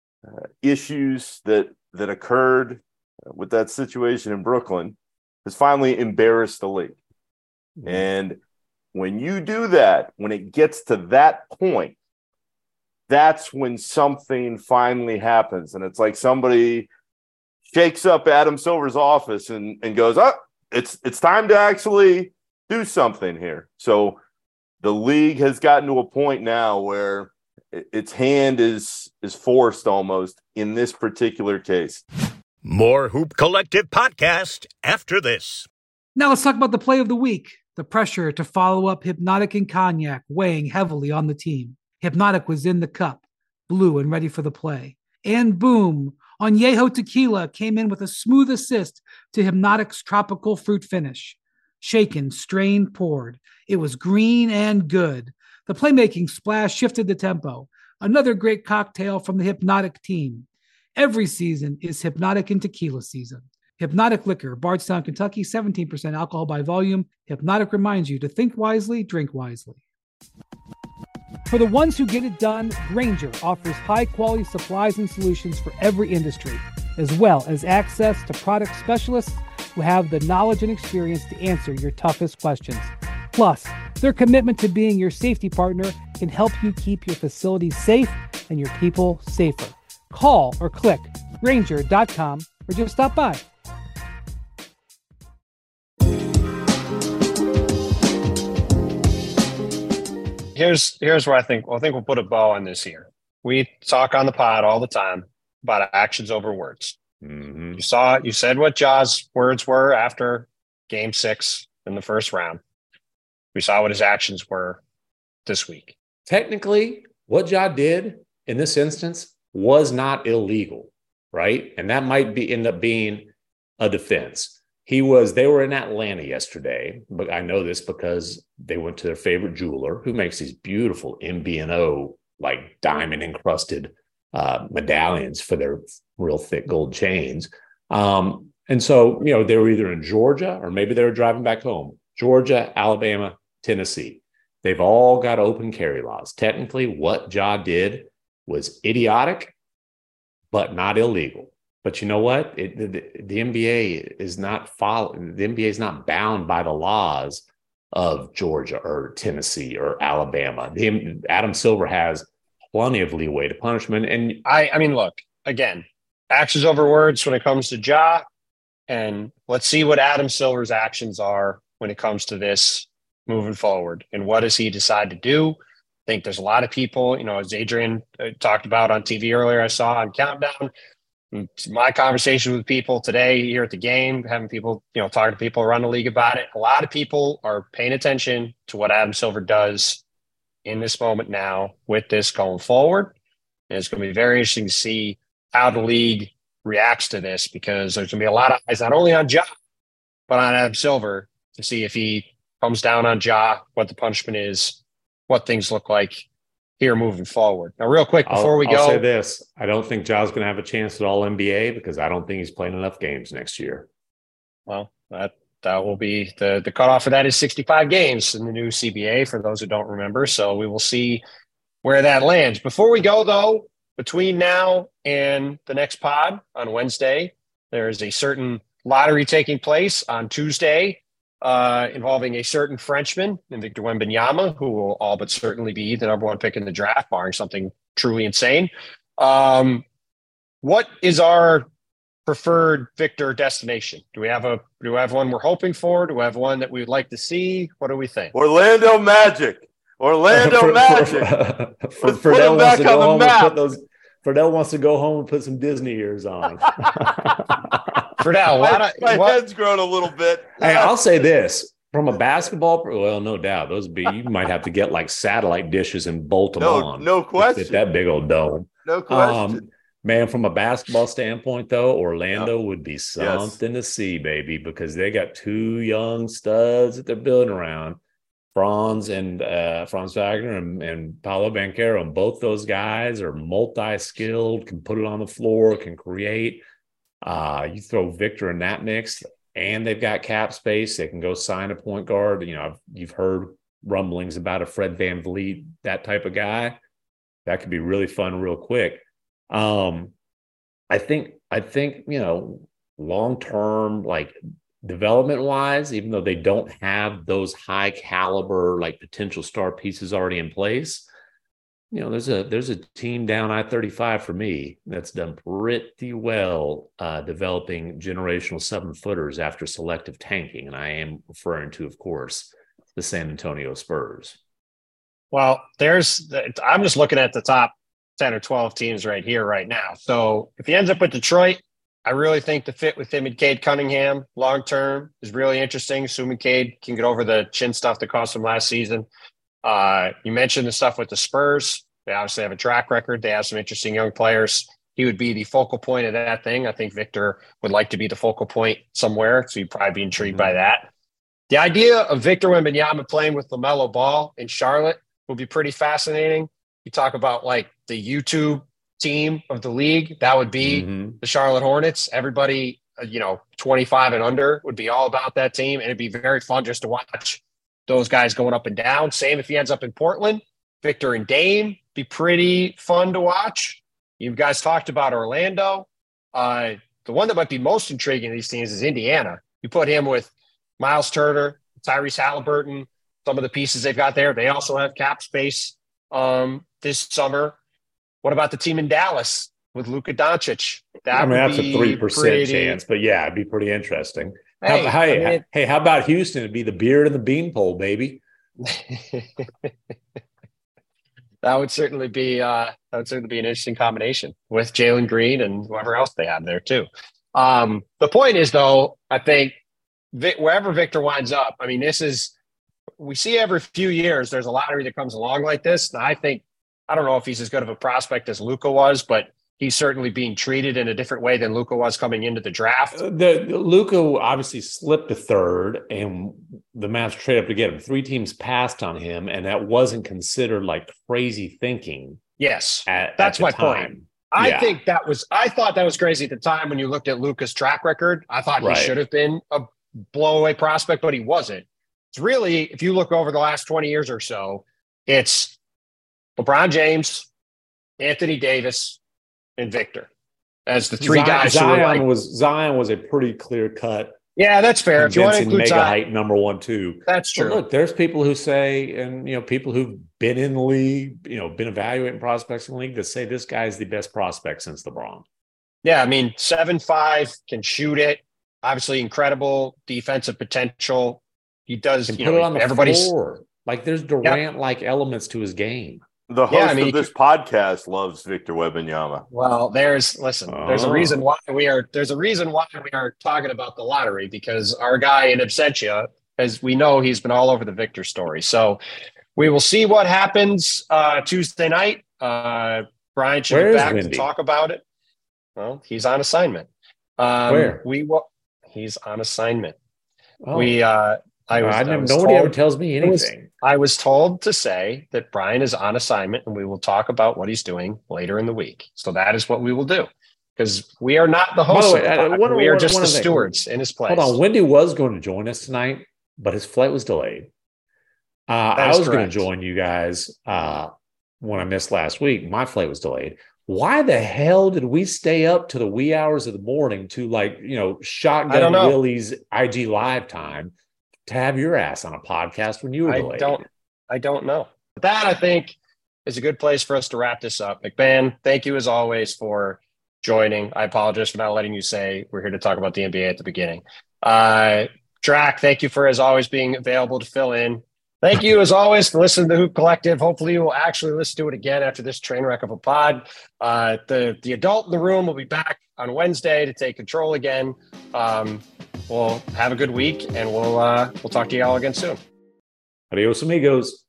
issues that occurred with that situation in Brooklyn, has finally embarrassed the league. And when you do that, when it gets to that point, that's when something finally happens. And it's like somebody shakes up Adam Silver's office and goes, oh, it's time to actually do something here. So the league has gotten to a point now where its hand is forced almost in this particular case. More Hoop Collective podcast after this. Now let's talk about the play of the week. The pressure to follow up Hypnotic and Cognac weighing heavily on the team. Hypnotic was in the cup, blue and ready for the play. And boom, Añejo Tequila came in with a smooth assist to Hypnotic's tropical fruit finish. Shaken, strained, poured. It was green and good. The playmaking splash shifted the tempo. Another great cocktail from the Hypnotic team. Every season is Hypnotic and Tequila season. Hypnotic Liquor, Bardstown, Kentucky, 17% alcohol by volume. Hypnotic reminds you to think wisely, drink wisely. For the ones who get it done, Grainger offers high-quality supplies and solutions for every industry, as well as access to product specialists who have the knowledge and experience to answer your toughest questions. Plus, their commitment to being your safety partner can help you keep your facilities safe and your people safer. Call or click Grainger.com or just stop by. Here's where I think we'll put a bow on this here. We talk on the pod all the time about actions over words. Mm-hmm. You said what Ja's words were after Game 6 in the first round. We saw what his actions were this week. Technically, what Ja did in this instance was not illegal, right? And that might end up being a defense. They were in Atlanta yesterday, but I know this because they went to their favorite jeweler who makes these beautiful MB&O, like diamond encrusted medallions for their real thick gold chains. And so, they were either in Georgia or maybe they were driving back home. Georgia, Alabama, Tennessee. They've all got open carry laws. Technically, what Ja did was idiotic, but not illegal. But you know what? The NBA is not the NBA is not bound by the laws of Georgia or Tennessee or Alabama. Adam Silver has plenty of leeway to punishment. And I mean, look, again, actions over words when it comes to Ja, and let's see what Adam Silver's actions are when it comes to this moving forward. And what does he decide to do? I think there's a lot of people, as Adrian talked about on TV earlier, I saw on Countdown, my conversation with people today here at the game, having people, talking to people around the league about it. A lot of people are paying attention to what Adam Silver does in this moment now with this going forward. And it's going to be very interesting to see how the league reacts to this, because there's going to be a lot of eyes not only on Ja, but on Adam Silver to see if he comes down on Ja, what the punishment is, what things look like here moving forward. Now, real quick, before we go. I'll say this. I don't think Ja's going to have a chance at all NBA because I don't think he's playing enough games next year. Well, that will be the cutoff for that is 65 games in the new CBA for those who don't remember. So we will see where that lands. Before we go, though, between now and the next pod on Wednesday, there is a certain lottery taking place on Tuesday involving a certain Frenchman, Victor Wembanyama, who will all but certainly be the number one pick in the draft, barring something truly insane. What is our preferred Victor destination? Do we have one we're hoping for? Do we have one that we would like to see? What do we think? Orlando Magic. Ferdell wants to go home and Ferdell wants to go home and put some Disney ears on. Ferdell, my head's grown a little bit. Hey, I'll say this. From a basketball, well, no doubt. You might have to get like satellite dishes and bolt them on. No question. That big old dome. No question. Man, from a basketball standpoint, though, Orlando would be something to see, baby, because they got two young studs that they're building around, Franz Wagner and Paolo Banchero. And both those guys are multi-skilled, can put it on the floor, can create. You throw Victor in that mix, and they've got cap space. They can go sign a point guard. You've heard rumblings about a Fred VanVleet, that type of guy. That could be really fun real quick. I think, long-term, like development wise, even though they don't have those high caliber, like potential star pieces already in place, there's a team down I-35 for me that's done pretty well, developing generational 7-footers after selective tanking. And I am referring to, of course, the San Antonio Spurs. Well, I'm just looking at the top 10 or 12 teams right here, right now. So if he ends up with Detroit, I really think the fit with him and Cade Cunningham long-term is really interesting. Assuming Cade can get over the chin stuff that cost him last season. You mentioned the stuff with the Spurs. They obviously have a track record. They have some interesting young players. He would be the focal point of that thing. I think Victor would like to be the focal point somewhere. So you'd probably be intrigued by that. The idea of Victor Wembanyama playing with LaMelo Ball in Charlotte will be pretty fascinating. You talk about like the YouTube team of the league, that would be the Charlotte Hornets. Everybody, 25 and under would be all about that team. And it'd be very fun just to watch those guys going up and down. Same if he ends up in Portland. Victor and Dame be pretty fun to watch. You guys talked about Orlando. The one that might be most intriguing of these teams is Indiana. You put him with Miles Turner, Tyrese Halliburton, some of the pieces they've got there. They also have cap space this summer. What about the team in Dallas with Luka Doncic? That's a 3% chance, but yeah, it'd be pretty interesting. Hey, how about Houston? It'd be the beard and the beanpole, baby. That would certainly be an interesting combination with Jalen Green and whoever else they have there too. The point is, though, I think wherever Victor winds up, we see every few years there's a lottery that comes along like this. And I don't know if he's as good of a prospect as Luka was, but he's certainly being treated in a different way than Luka was coming into the draft. Luka obviously slipped to third, and the Mavs traded up to get him. 3 teams passed on him, and that wasn't considered like crazy thinking. Yes, that's my point. I thought that was crazy at the time when you looked at Luka's track record. I thought he should have been a blow-away prospect, but he wasn't. It's really, if you look over the last 20 years or so, it's LeBron James, Anthony Davis, and Victor as the 3 guys. Zion was a pretty clear cut. Yeah, that's fair. If you want to include mega height number 1, 2. That's true. But look, there's people who say, and people who've been in the league, been evaluating prospects in the league, that say this guy is the best prospect since LeBron. Yeah, 7'5", can shoot it. Obviously, incredible defensive potential. He does. Put it on the floor. Like there's Durant-like elements to his game. The host of this podcast loves Victor Wembanyama. Well, there's a reason why we are talking about the lottery, because our guy in absentia, as we know, he's been all over the Victor story. So we will see what happens Tuesday night. Brian should be back to talk about it. Well, he's on assignment. Where? He's on assignment. Oh. Nobody ever tells me anything. I was told to say that Brian is on assignment, and we will talk about what he's doing later in the week. So that is what we will do, because we are not the hosts. We are just the stewards in his place. Hold on. Wendy was going to join us tonight, but his flight was delayed. I was going to join you guys when I missed last week. My flight was delayed. Why the hell did we stay up to the wee hours of the morning to shotgun Willie's IG live time to have your ass on a podcast when you were delayed? I don't know. That, I think, is a good place for us to wrap this up. McMahon, thank you as always for joining. I apologize for not letting you say we're here to talk about the NBA at the beginning. Drac, thank you for, as always, being available to fill in. Thank you, as always, for listening to the Hoop Collective. Hopefully you will actually listen to it again after this train wreck of a pod. The adult in the room will be back on Wednesday to take control again. We'll have a good week, and we'll talk to you all again soon. Adios, amigos.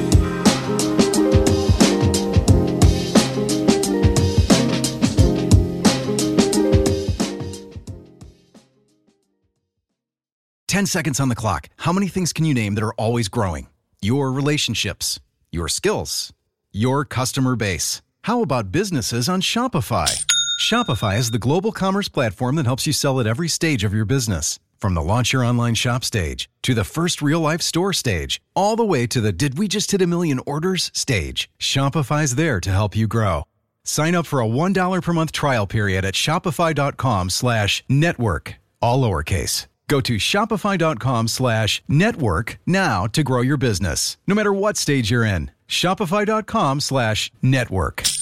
Ten seconds on the clock. How many things can you name that are always growing? Your relationships, your skills, your customer base. How about businesses on Shopify? Shopify is the global commerce platform that helps you sell at every stage of your business. From the launch your online shop stage, to the first real-life store stage, all the way to the did we just hit 1 million orders stage. Shopify's there to help you grow. Sign up for a $1 per month trial period at shopify.com/network, all lowercase. Go to shopify.com/network now to grow your business, no matter what stage you're in. Shopify.com/network.